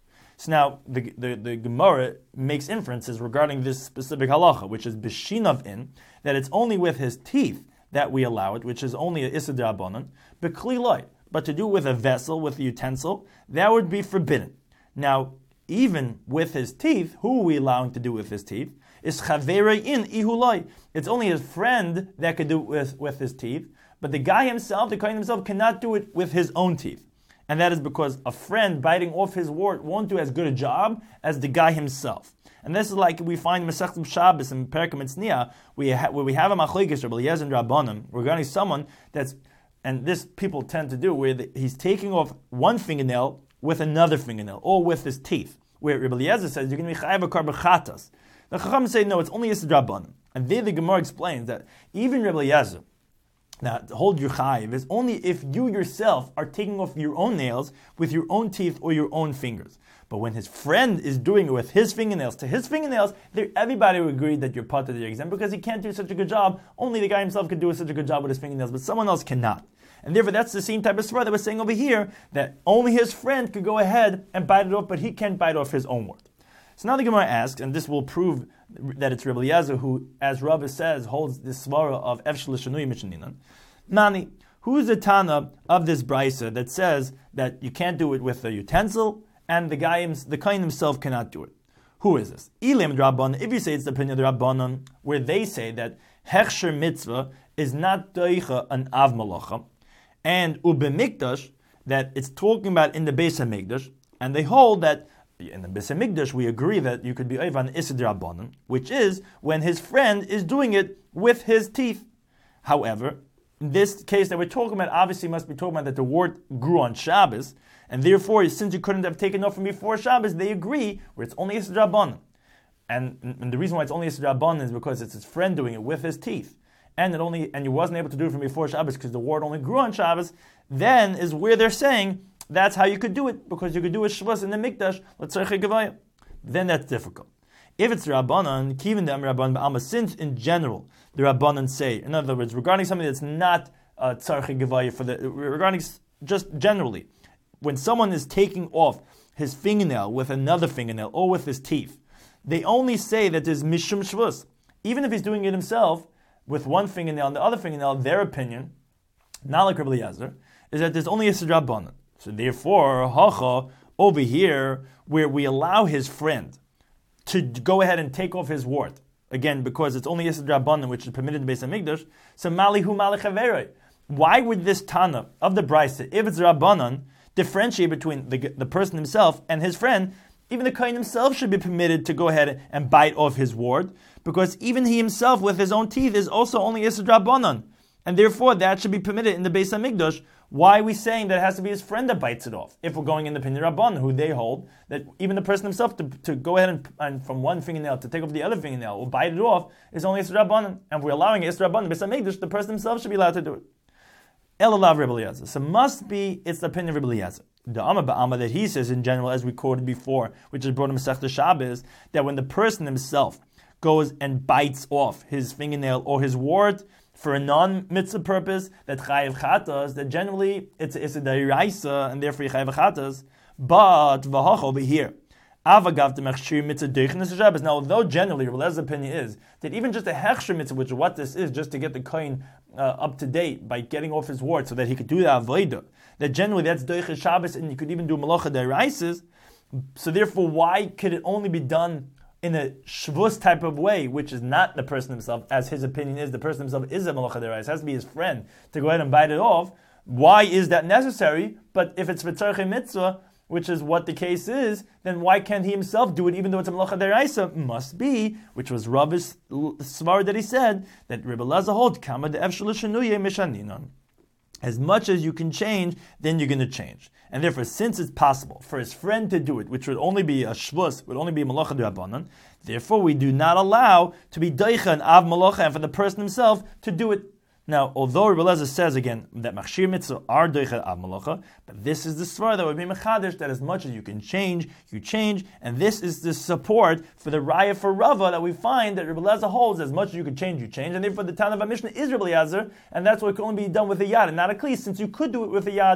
So now the, the, the Gemara makes inferences regarding this specific halacha, which is b'shinav in, that it's only with his teeth that we allow it, which is only a issa d'rabanan, b'kli loy. But to do it with a vessel, with a utensil, that would be forbidden. Now, even with his teeth, who are we allowing to do with his teeth? Is chaverei in ihuloi. It's only his friend that could do it with, with his teeth, but the guy himself, the kohen himself, cannot do it with his own teeth. And that is because a friend biting off his wart won't do as good a job as the guy himself. And this is like we find Masechta Shabbos in Perek Mitzniah, we ha- where we have a machlokes Rabbi Eliezer and Rabbanim regarding someone that's, and this people tend to do, where the, he's taking off one fingernail with another fingernail, or with his teeth. Where Rabbi Eliezer says you're going to be chayav a karbachatas. The Chacham say no, it's only Yisad Rabbanim. And there the Gemara explains that even Rabbi Eliezer, now, to hold your chayiv is only if you yourself are taking off your own nails with your own teeth or your own fingers. But when his friend is doing it with his fingernails to his fingernails, everybody will agree that you're part of the exam because he can't do such a good job. Only the guy himself can do such a good job with his fingernails, but someone else cannot. And therefore, that's the same type of svara that we're saying over here, that only his friend could go ahead and bite it off, but he can't bite off his own word. So now the Gemara asks, and this will prove that it's Rabbi Eliezer who, as Rabbi says, holds this svara of Efshel Shanui Mishaninan. Nani, who is the Tana of this brisa that says that you can't do it with a utensil, and the guy, the kohen himself cannot do it? Who is this? Ilim Rabbanan. If you say it's the opinion of the Rabbanan, where they say that Hechsher Mitzvah is not doicha an av malacha, and ubemikdash, that it's talking about in the Beis HaMikdash, and they hold that in the Beis HaMikdash we agree that you could be over an Issa D'Rabbanan, which is when his friend is doing it with his teeth. However, in this case that we're talking about, obviously must be talking about that the wart grew on Shabbos, and therefore, since you couldn't have taken off from before Shabbos, they agree where it's only Issa D'Rabbanan. And, and the reason why it's only Issa D'Rabbanan is because it's his friend doing it with his teeth. And it only and you wasn't able to do it from before Shabbos because the wart only grew on Shabbos, then is where they're saying that's how you could do it, because you could do a Shavuos in the Mikdash, l'tzarchei gevaya. Then that's difficult. If it's Rabbanan, kivin dem Rabbanan ba'alma, since in general the Rabbanan say, in other words, regarding something that's not uh, tzarchei gevaya, for the regarding just generally, when someone is taking off his fingernail with another fingernail or with his teeth, they only say that there's mishum Shavuos. Even if he's doing it himself, with one fingernail and the other fingernail, their opinion, not like Rabbi Eliezer, is that there's only a Rabbanan. So therefore, hacha, over here, where we allow his friend to go ahead and take off his wart, again, because it's only a Rabbanan, which is permitted in Beis HaMikdash, so malihu malach. Why would this Tana of the Brisa, if it's Rabbanan, differentiate between the, the person himself and his friend? Even the kohen himself should be permitted to go ahead and bite off his wart, because even he himself, with his own teeth, is also only Issa D'Rabbanan. And therefore, that should be permitted in the Beis HaMikdash. Why are we saying that it has to be his friend that bites it off? If we're going in the opinion of Rabbanan, who they hold, that even the person himself, to, to go ahead and, and from one fingernail to take off the other fingernail, or bite it off, is only Issa D'Rabbanan. And if we're allowing Issa D'Rabbanan, Beis HaMikdash, the person himself should be allowed to do it. Elalav Rabbi Eliezer. So must be, it's the opinion of Rabbi Eliezer. The Amma Ba'ama that he says in general, as we quoted before, which is brought in Masechta Shabbos, that when the person himself goes and bites off his fingernail or his wart for a non-mitzvah purpose, that chayiv chatas, that generally it's, it's a deraisa, and therefore chayiv chatas, but v'hach over here, avagav demechshir mitzvah deichnas Shabbos. Now, although generally, Rabbi Elazar's opinion is that even just a hechshir mitzvah, which is what this is, just to get the kohen uh, up to date by getting off his wart so that he could do the avodah, that generally that's deichnas Shabbos, and you could even do malacha deraises. So therefore, why could it only be done in a Shavuos type of way, which is not the person himself, as his opinion is, the person himself is a malacha derais, it has to be his friend to go ahead and bite it off. Why is that necessary? But if it's v'tzarchei mitzvah, which is what the case is, then why can't he himself do it, even though it's a malacha deraisa? Must be, which was Rabbi's svar that he said, that Rebbe Elazar holds, kama de efshel shenuye mishaninon. As much as you can change, then you're going to change. And therefore, since it's possible for his friend to do it, which would only be a shvus, would only be a malacha d'Rabbanan, therefore we do not allow to be daicha and av malacha, and for the person himself to do it. Now, although Rebbe Elazar says again that machshir mitzvah are daicha av malacha, but this is the svar that would be mechadish, that as much as you can change, you change, and this is the support for the raya for Rava that we find that Rebbe Elazar holds, as much as you can change, you change, and therefore the Tana of our Mishnah is Rebbe Elazar, and that's what can only be done with a yad and not a kli, since you could do it with a yad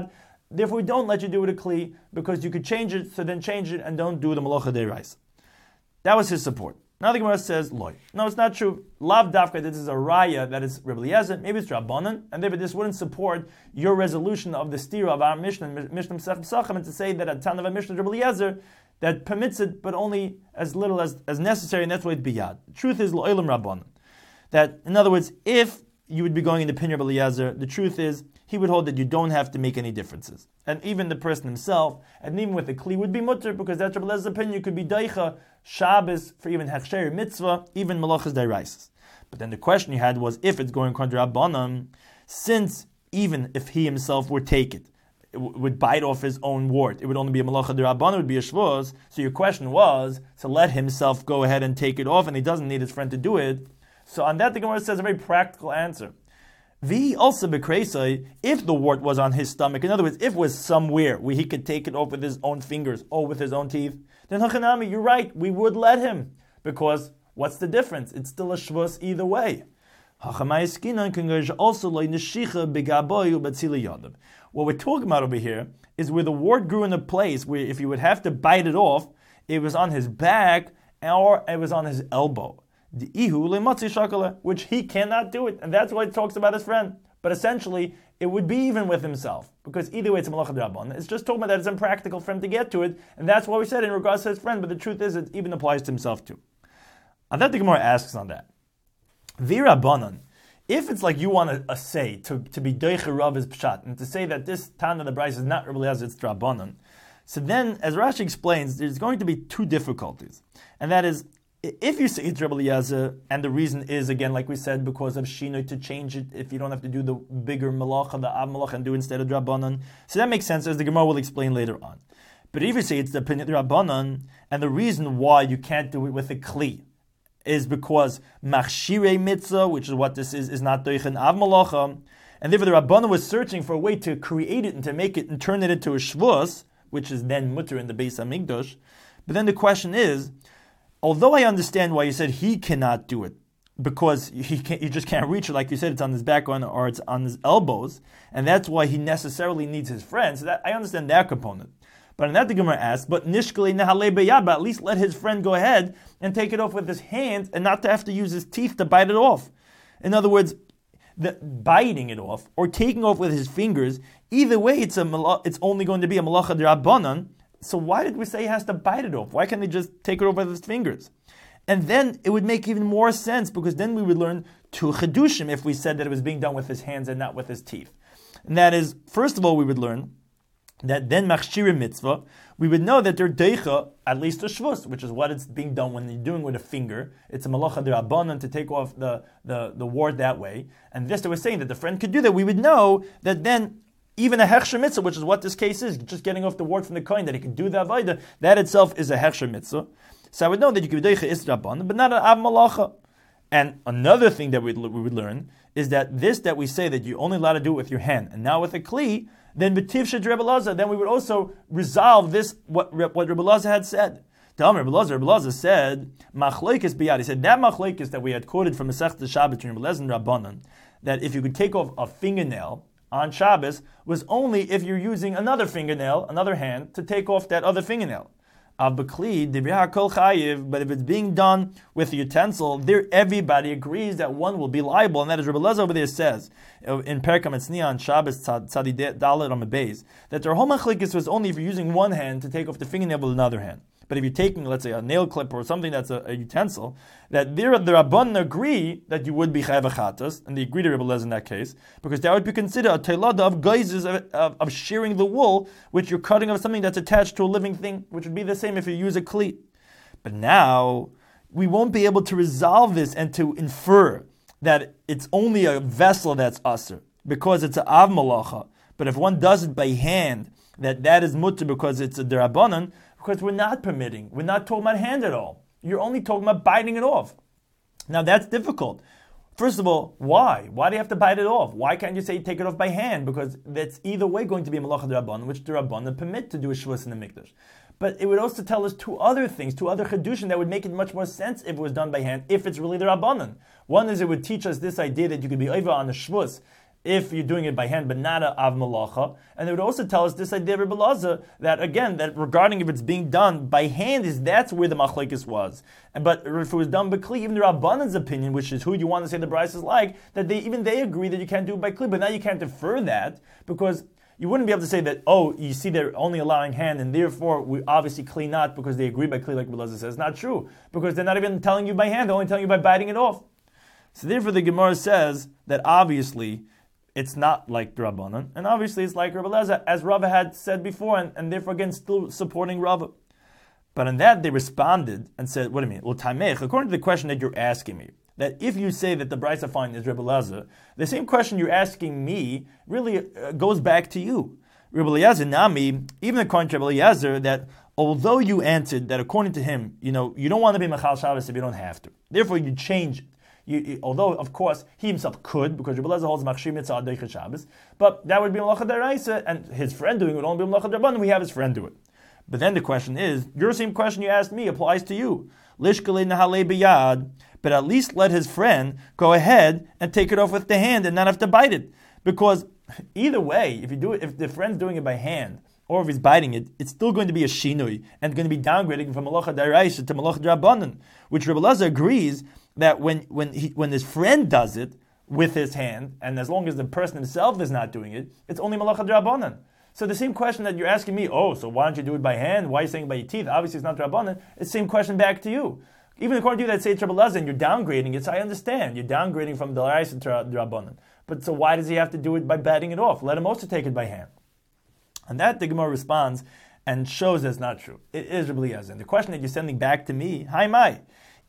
Therefore, we don't let you do it with a kli because you could change it, so then change it and don't do the malacha deiraisa. That was his support. Now the Gemara says, loy. No, it's not true. Lav dafka, this is a raya that is Rebbe Eliezer, maybe it's Rabbanan, and therefore this wouldn't support your resolution of the stira of our Mishnah, Mishnah Mesech Pesachim, and to say that a ton of a Mishnah Rebbe Eliezer that permits it, but only as little as, as necessary, and that's why it's biyad. The truth is, lo'elam Rabbanan. That, in other words, if you would be going in the opinion of Eliezer, the truth is, he would hold that you don't have to make any differences. And even the person himself, and even with the kli, would be mutter, because that's Rebbe Eliezer opinion, you could be daicha, Shabbos, for even hechsher mitzvah, even malachas dairaisis. But then the question he had was, if it's going contra Rabbanan, since even if he himself would take it, it w- would bite off his own wart, it would only be a malacha d'Rabbanan, it would be a shvuz. So your question was, to let himself go ahead and take it off, and he doesn't need his friend to do it. So on that, the Gemara says a very practical answer. Vi also bekreisai, if the wart was on his stomach, in other words, if it was somewhere where he could take it off with his own fingers or with his own teeth, then hachanami, you're right, we would let him, because what's the difference? It's still a shvus either way. What we're talking about over here is where the wart grew in a place where if you would have to bite it off, it was on his back or it was on his elbow. The ihu lematzi shakala, which he cannot do it, and that's why he talks about his friend. But essentially, it would be even with himself, because either way it's a malacha d'Rabbanan. It's just talking about that it's impractical for him to get to it, and that's why we said in regards to his friend. But the truth is, it even applies to himself too. And that the Gemara asks on that. V'Rabbanan, if it's like you want to uh, say to to be doicher rav is pshat, and to say that this Tana the Bryce is not Rebbe Eliezer, it's D'Rabbanan. So then, as Rashi explains, there's going to be two difficulties, and that is, if you say it's Rebbe Eliezer, and the reason is, again, like we said, because of Shinoi, to change it, if you don't have to do the bigger malacha, the Av malacha, and do it instead of D'Rabbanan, so that makes sense, as the Gemara will explain later on. But if you say it's the opinion of D'Rabbanan, and the reason why you can't do it with a kli is because machshirei mitzvah, which is what this is, is not doichen Av malacha, and therefore the Rabbanan was searching for a way to create it and to make it and turn it into a shvus, which is then mutter in the Beis Hamikdash. But then the question is, although I understand why you said he cannot do it, because he can't, he just can't reach it, like you said, it's on his back or, or it's on his elbows, and that's why he necessarily needs his friend. So that I understand that component. But in that the Gemara asks, but nishkali nehale beyaba, at least let his friend go ahead and take it off with his hands and not to have to use his teeth to bite it off. In other words, the biting it off or taking off with his fingers, either way, it's a it's only going to be a malacha d'Rabbanan. So why did we say he has to bite it off? Why can't he just take it off with his fingers? And then it would make even more sense, because then we would learn two chedushim if we said that it was being done with his hands and not with his teeth. And that is, first of all, we would learn that then machshirim mitzvah, we would know that they're deicha, at least a shvus, which is what it's being done when you're doing with a finger. It's a malacha d'Rabbanan to take off the, the, the wart that way. And this they were saying that the friend could do that. We would know that then even a hechsher mitzvah, which is what this case is, just getting off the wart from the coin, that he can do the avodah, that itself is a hechsher mitzvah. So I would know that you could do deicha is Rabbanan, but not an av malacha. And another thing that we we would learn is that this that we say that you're only allowed to do it with your hand, and now with a kli, then b'tiv shad Rebbe Eliezer, then we would also resolve this what what Rebbe Eliezer had said. Tell me, Rebbe Eliezer, Rebbe Eliezer said machlokes biyad. He said that machlokes that we had quoted from Masechta Shabbos between Rebbe Eliezer and Rabbanan, that if you could take off a fingernail on Shabbos, was only if you're using another fingernail, another hand, to take off that other fingernail. But if it's being done with a utensil, there everybody agrees that one will be liable, and that is Rebbe Eliezer over there says in Perkam Etzniya on Shabbos Tzadi Dalet on the base that their whole machlokes was only if you're using one hand to take off the fingernail with another hand. But if you're taking, let's say, a nail clip or something that's a, a utensil, that there the Rabbanan agree that you would be chayav achatas, and they agree to Rebbe Eliezer in that case, because that would be considered a teilada of geizes of, of, of shearing the wool, which you're cutting of something that's attached to a living thing, which would be the same if you use a cleat. But now, we won't be able to resolve this and to infer that it's only a vessel that's aser, because it's an av malacha. But if one does it by hand, that that is mutter because it's a d'Rabbanan, because we're not permitting. We're not talking about hand at all. You're only talking about biting it off. Now that's difficult. First of all, why? Why do you have to bite it off? Why can't you say take it off by hand? Because that's either way going to be a malacha d'Rabbanan, which the Rabbanan permit to do a shvus in the mikdash. But it would also tell us two other things, two other chedushim that would make it much more sense if it was done by hand, if it's really the Rabbanan. One is it would teach us this idea that you could be over on a shvus if you're doing it by hand, but not a av malacha. And it would also tell us this idea of Rebbe Elazar, that again, that regarding if it's being done by hand, is that's where the machlekes was. And but if it was done by kli, even the Rabbanan's opinion, which is who you want to say the Bryce is like, that they even they agree that you can't do it by kli, but now you can't defer that, because you wouldn't be able to say that, oh, you see they're only allowing hand, and therefore we obviously kli not, because they agree by kli, like Rebbe Elazar says. Not true, because they're not even telling you by hand, they're only telling you by biting it off. So therefore the Gemara says that obviously it's not like the Rabbanan, and obviously it's like Rebbe Elazar, as Rava had said before, and, and therefore again still supporting Rava. But on that they responded and said, what do you mean? Well, Tamech, according to the question that you're asking me, that if you say that the Brisa fine is Rebbe Elazar, the same question you're asking me really uh, goes back to you. Rebbe Elazar Nami, even according to Rebbe Elazar, that although you answered that according to him, you know, you don't want to be Machal Shabbos if you don't have to. Therefore you change it. You, you, although, of course, he himself could, because Rebbe Elazar holds Machshir Mitzvah Adeicha Shabbos, but that would be Malacha Deraisa, and his friend doing it would only be Malacha Derabanan, we have his friend do it. But then the question is, your same question you asked me applies to you. Lishkale Nahale B'yad, but at least let his friend go ahead and take it off with the hand and not have to bite it. Because either way, if you do it, if the friend's doing it by hand, or if he's biting it, it's still going to be a shinui, and going to be downgrading from Malacha Deraisa to Malacha Derabanan, which Rebbe Elazar agrees that when when he, when his friend does it with his hand, and as long as the person himself is not doing it, it's only Malacha D'Rabbanan. So the same question that you're asking me, oh, so why don't you do it by hand? Why are you saying by your teeth? Obviously it's not D'Rabbanan. It's the same question back to you. Even according to you that say it's Rebbe Elazar, and you're downgrading it, so I understand. You're downgrading from D'Oraisa to D'Rabbanan. But so why does he have to do it by batting it off? Let him also take it by hand. And that the Gemara responds and shows that's not true. It is Rebbe Elazar. And the question that you're sending back to me, hi, my.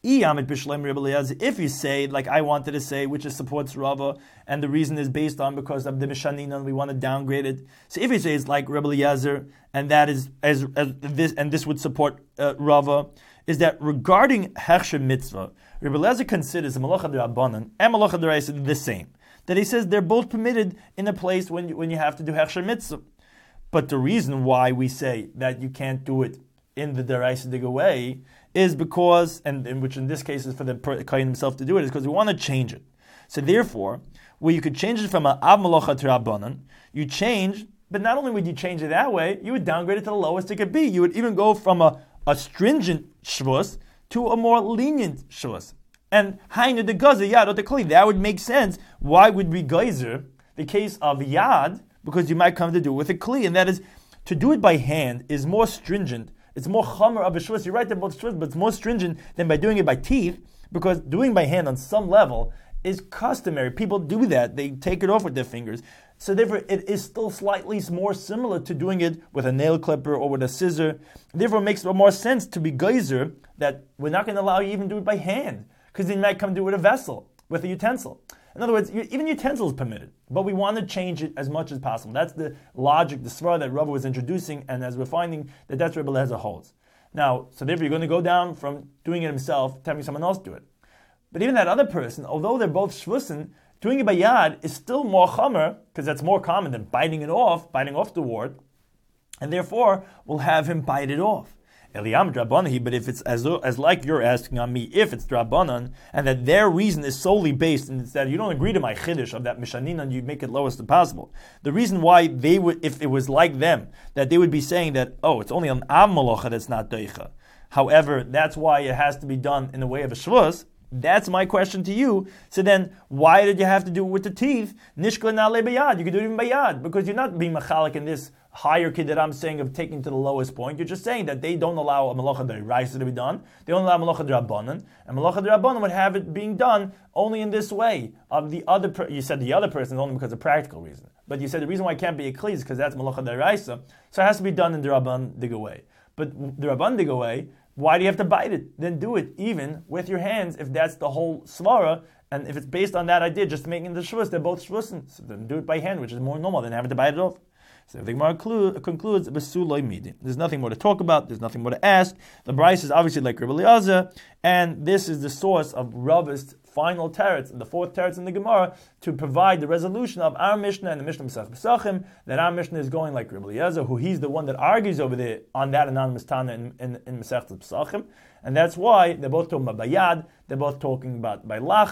If you say, like I wanted to say, which is supports Rava, and the reason is based on because of the Mishanina, we want to downgrade it. So if you say it's like Rebbe Elazar, and that is as, as this, and this would support uh, Rava, is that regarding Hechsher Mitzvah, Rebbe Elazar considers the Malacha D'Rabbanan and Malacha D'Oraisa the same. That he says they're both permitted in a place when you, when you have to do Hechsher Mitzvah. But the reason why we say that you can't do it in the D'Oraisa dig away is because, and, and which in this case is for the Kohen himself to do it, is because we want to change it. So therefore, where you could change it from an Av Malacha to Rabbanan, you change, but not only would you change it that way, you would downgrade it to the lowest it could be. You would even go from a, a stringent shvus to a more lenient shvus. And Hainu de Gaza, Yad, the Kli, that would make sense. Why would we geyser the case of Yad? Because you might come to do it with a Kli, and that is, to do it by hand is more stringent. It's more chamer of a shvus. You're right, they're both shvus, but it's more stringent than by doing it by teeth, because doing by hand on some level is customary. People do that. They take it off with their fingers. So therefore, it is still slightly more similar to doing it with a nail clipper or with a scissor. Therefore, it makes more sense to be geyser that we're not going to allow you even do it by hand, because then you might come do it with a vessel, with a utensil. In other words, even utensils permitted, but we want to change it as much as possible. That's the logic, the svara that Rava was introducing, and as we're finding that that's Rebbe Elazar holds. Now, so therefore you're going to go down from doing it himself to having someone else do it. But even that other person, although they're both shvusin, doing it by yad is still more chamer, because that's more common than biting it off, biting off the wart, and therefore we'll have him bite it off. Eliyam Drabanan, but if it's as as like you're asking on me, if it's Drabanan, and that their reason is solely based in that you don't agree to my chiddush of that mishanin and you make it lowest as possible. The reason why they would, if it was like them, that they would be saying that, oh, it's only an av malacha that's not deicha. However, that's why it has to be done in the way of a shvus. That's my question to you. So then, why did you have to do it with the teeth? Nishkla nale bayad. You could do it even bayad, because you're not being machalik in this hierarchy that I'm saying of taking to the lowest point. You're just saying that they don't allow a malacha d'oraisa to be done. They don't allow malacha d'rabbanan, and malacha d'rabbanan would have it being done only in this way. Of the other, per- you said the other person is only because of practical reason, but you said the reason why it can't be a kli is because that's malacha d'oraisa, so it has to be done in the rabban dig away. But the rabban dig away, why do you have to bite it? Then do it even with your hands if that's the whole svara, and if it's based on that idea, just making the shvus, they're both shvusin. So then do it by hand, which is more normal than having to bite it off. So the Gemara concludes, there's nothing more to talk about, there's nothing more to ask. The Bryce is obviously like Rebbe Elazar, and this is the source of Rava's final teretz, the fourth teretz in the Gemara, to provide the resolution of our Mishnah and the Mishnah Masech Pesachim, that our Mishnah is going like Rebbe Elazar, who he's the one that argues over there on that anonymous Tana in, in, in Masech Pesachim, and that's why they're both talking about Bayad, they're both talking about by Lacha,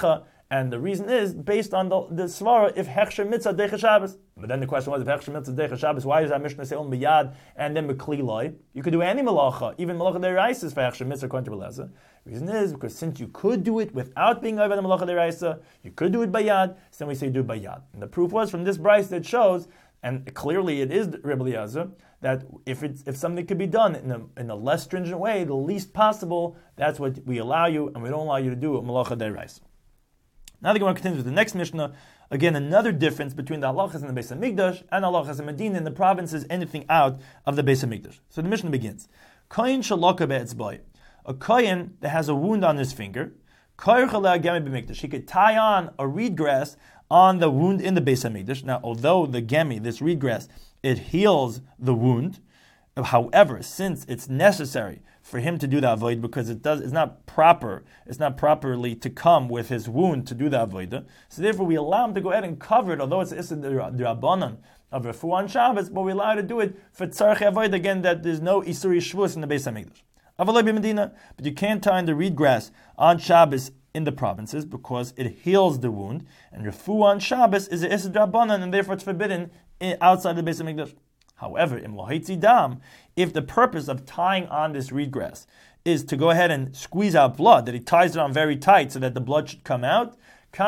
And the reason is based on the, the svara, if hechsher mitzvah deicha Shabbos. But then the question was, if hechsher mitzvah deicha Shabbos, why does that Mishnah say on biyad and then b'kli loy? You could do any malacha, even malacha deraisa is for hechsher mitzvah according to Beleza. The reason is because since you could do it without being over the malacha deraisa, you could do it by yad, so then we say do it by yad. And the proof was from this brayso that shows, and clearly it is Rebbe Eliezer, that if it's, if something could be done in a, in a less stringent way, the least possible, that's what we allow you, and we don't allow you to do it malacha deraisa. Now the Gemara continues with the next Mishnah. Again, another difference between the halachas in the Beis Hamikdash and halachas in Medina in the provinces, anything out of the Beis Hamikdash. So the Mishnah begins. Kohen shaloka be'etzboi. A kohen that has a wound on his finger, he could tie on a reed grass on the wound in the Beis Hamikdash. Now, although the gemi, this reed grass, it heals the wound, however, since it's necessary for him to do the avoid because it does, it's not proper, it's not properly to come with his wound to do the avodah. So therefore, we allow him to go ahead and cover it, although it's issa d'rabbanan of refuah on Shabbos, but we allow him to do it for tzarech avoid again that there's no isuri shvus in the Beis Hamikdash. Avalei b'Medina, but you can't tie in the reed grass on Shabbos in the provinces because it heals the wound, and refuah on Shabbos is a issa d'rabbanan, and therefore it's forbidden outside the Beis Hamikdash. However, if the purpose of tying on this reed grass is to go ahead and squeeze out blood, that he ties it on very tight so that the blood should come out,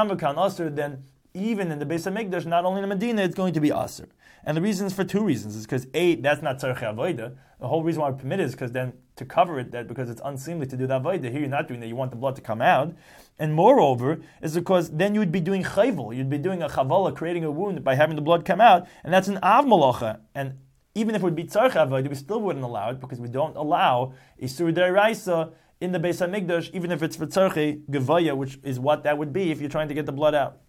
then even in the Beis Hamikdash, not only in the Medina, it's going to be aser. And the reason is for two reasons. It's because A, that's not tzarech avodah. The whole reason why we permit it is because then to cover it, that because it's unseemly to do the avodah. Here you're not doing that, you want the blood to come out. And moreover, is because then you would be doing chayvul, you'd be doing a chavala, creating a wound by having the blood come out, and that's an av malacha. And even if it would be tzarech avodah, we still wouldn't allow it because we don't allow isur deraisa in the Beis Hamikdash, even if it's for tzarech gevaya, which is what that would be if you're trying to get the blood out.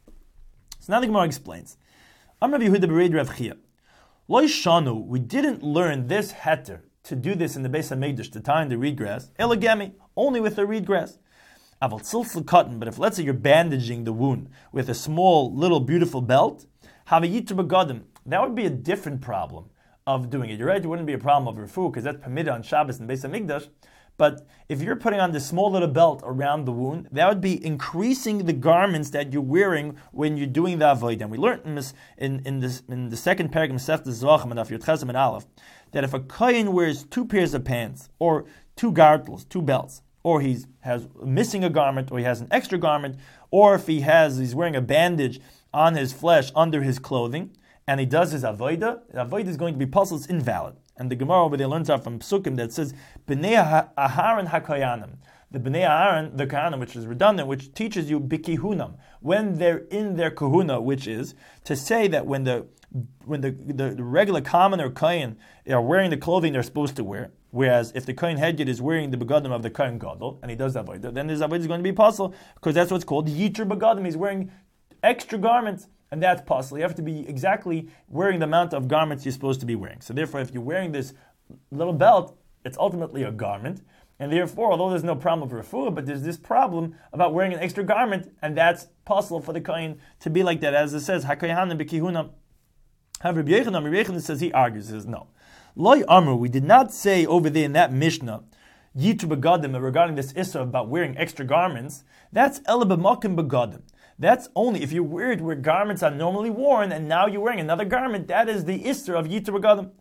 So now the Gemara explains. Amar Yehuda b'Reid Rav Chia. Lo shanu, we didn't learn this heter to do this in the Beis Hamikdash, to tie in the reed grass, elegami, only with the reed grass. Aval tziltzil cotton, but if let's say you're bandaging the wound with a small, little, beautiful belt, havayitr begadim, that would be a different problem of doing it. You're right, it wouldn't be a problem of refuah because that's permitted on Shabbos and Beis Hamikdash. But if you're putting on this small little belt around the wound, that would be increasing the garments that you're wearing when you're doing the avodah. And we learned in this, in, in, this, in the second paragraph, Masechtas Zvachim and Yud Chesem and Aleph, that if a kohen wears two pairs of pants, or two gartels, two belts, or he has missing a garment, or he has an extra garment, or if he has he's wearing a bandage on his flesh under his clothing, and he does his avodah, the avodah is going to be puzzle, it's invalid. And the Gemara over there learns out from Psukim that says, B'nei Aharon HaKayanim. The B'nei Aharon, the Kayanim, which is redundant, which teaches you B'kihunam, when they're in their kahuna, which is to say that when the when the, the, the regular commoner Kayan are wearing the clothing they're supposed to wear, whereas if the Kayan Hedgid is wearing the begadim of the Kayan Gadol, and he does that avodah, then his avodah is going to be possible, because that's what's called Yitr Begadim. He's wearing extra garments. And that's possible. You have to be exactly wearing the amount of garments you're supposed to be wearing. So therefore, if you're wearing this little belt, it's ultimately a garment. And therefore, although there's no problem with refuah, but there's this problem about wearing an extra garment, and that's possible for the kohen to be like that. As it says, HaKayanim b'kihunam. However, Rabbi Yechanan, Rabbi Yechanan says, he argues, he says, no. Loi Amru, we did not say over there in that Mishnah, Yitr Begadim, regarding this issur about wearing extra garments. That's Ela b'makim begadim. That's only if you wear it where garments are normally worn, and now you're wearing another garment. That is the issur of Yitr Begadim.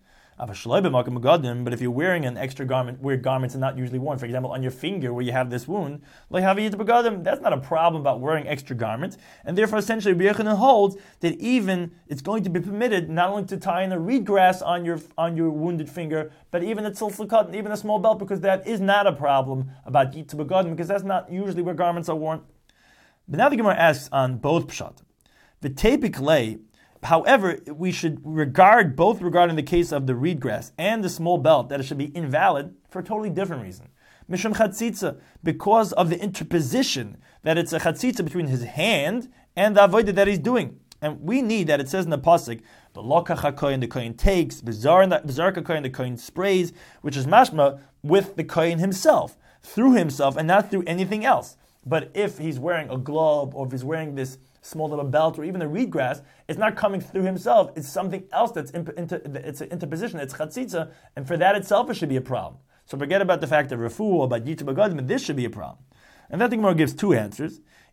But if you're wearing an extra garment where garments are not usually worn, for example, on your finger where you have this wound, that's not a problem about wearing extra garments. And therefore, essentially, Rabbi Yechanan holds that even it's going to be permitted not only to tie in a reed grass on your on your wounded finger, but even a tziltzil cotton, even a small belt, because that is not a problem about Yitr Begadim, because that's not usually where garments are worn. But now the Gemara asks on both pshat. The tepik lay. However, we should regard both regarding the case of the reed grass and the small belt that it should be invalid for a totally different reason. Mishum chatzitza, because of the interposition that it's a chatzitza between his hand and the avodah that he's doing. And we need that it says in the pasuk, the lokach hakohen, the kohen takes, bizarre hakohen, the kohen sprays, which is mashma with the kohen himself, through himself and not through anything else. But if he's wearing a glove, or if he's wearing this small little belt, or even a reed grass, it's not coming through himself. It's something else that's in, inter, it's an interposition. It's chatzitza, and for that itself, it should be a problem. So forget about the fact of refuah, about Yitr Begadim, and this should be a problem. And that the Gemara gives two answers.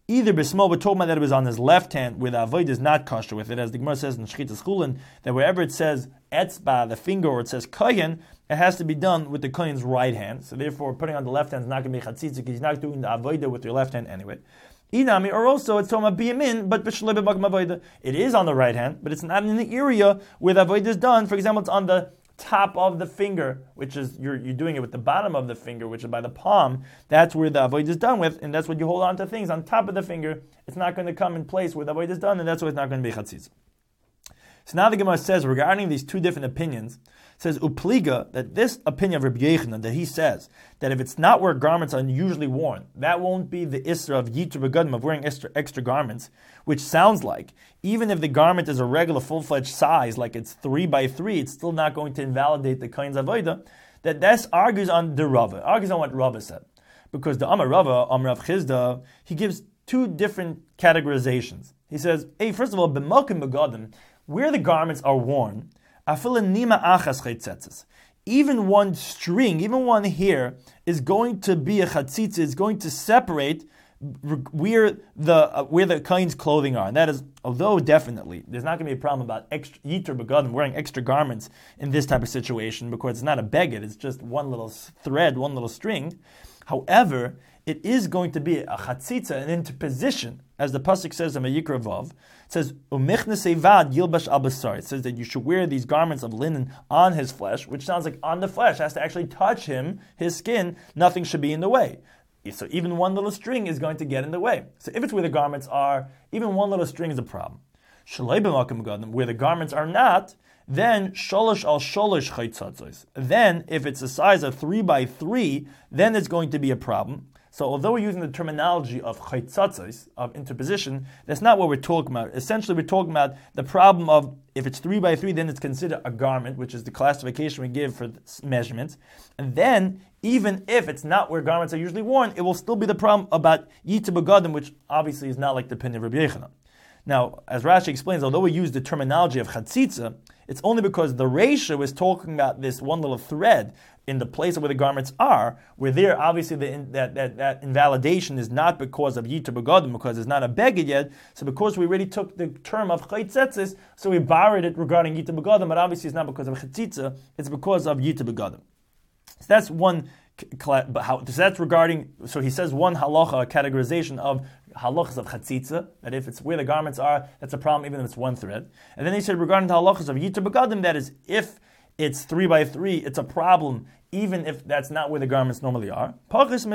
Either Bismo, we're talking about that it was on his left hand, where the avoid is not kosher with it, as the Gemara says in Shchitas Chulin, that wherever it says etzba, the finger, or it says kohen, it has to be done with the kohen's right hand. So therefore, putting on the left hand is not going to be chatzitza, because he's not doing the avodah with your left hand anyway. Inami, or also it's talking about biyamin, but b'shlei b'makom avodah. It is on the right hand, but it's not in the area where the avodah is done. For example, it's on the top of the finger, which is, you're, you're doing it with the bottom of the finger, which is by the palm. That's where the avoid is done with, and that's what you hold on to things on top of the finger. It's not going to come in place where the avoid is done, and that's why it's not going to be chatzitza. So now the Gemara says, regarding these two different opinions, it says upliga, that this opinion of Rabbi Yochanan, that he says that if it's not where garments are usually worn, that won't be the isra of yitur begadim, of wearing extra, extra garments, which sounds like even if the garment is a regular full-fledged size, like it's three by three, it's still not going to invalidate the kain's avodah. That this argues on the Rava, argues on what Rava said, because the Amar Rava, Amar Rav Chizda, he gives two different categorizations. He says, hey, first of all, b'malkim begadim, where the garments are worn, even one string, even one hair, is going to be a chatzitza, is going to separate where the uh, where the kain's clothing are. And that is, although definitely, there's not going to be a problem about extra yitur begadim, wearing extra garments in this type of situation, because it's not a beged, it's just one little thread, one little string. However, it is going to be a chatzitza, an interposition, as the pasuk says in Vayikra Vav. It says umichnes evad yilbash al basar. It says that you should wear these garments of linen on his flesh, which sounds like on the flesh, has to actually touch him, his skin. Nothing should be in the way. So even one little string is going to get in the way. So if it's where the garments are, even one little string is a problem. Shalei b'makom begadim, where the garments are not, then sholosh al sholosh chaytzatzos. Then, if it's a size of three by three, then it's going to be a problem. So although we're using the terminology of chaytzatzos, of interposition, that's not what we're talking about. Essentially, we're talking about the problem of, if it's three by three, then it's considered a garment, which is the classification we give for measurements. And then, even if it's not where garments are usually worn, it will still be the problem about yitur begadim, which obviously is not like the opinion of Rabbi Yochanan. Now, as Rashi explains, although we use the terminology of chatzitza, it's only because the Reisha was talking about this one little thread in the place of where the garments are, where there, obviously, the, that, that, that invalidation is not because of yitur begadim, because it's not a beged yet. So because we already took the term of chaytzetzis, so we borrowed it regarding yitur begadim, but obviously it's not because of chatzitza, it's because of yitur begadim. So that's one, but how, so that's regarding, so he says one halacha, a categorization of halachas of chatzitza, that if it's where the garments are, that's a problem even if it's one thread. And then he said regarding the halachas of yitur begadim, that is, if it's three by three, it's a problem even if that's not where the garments normally are. But if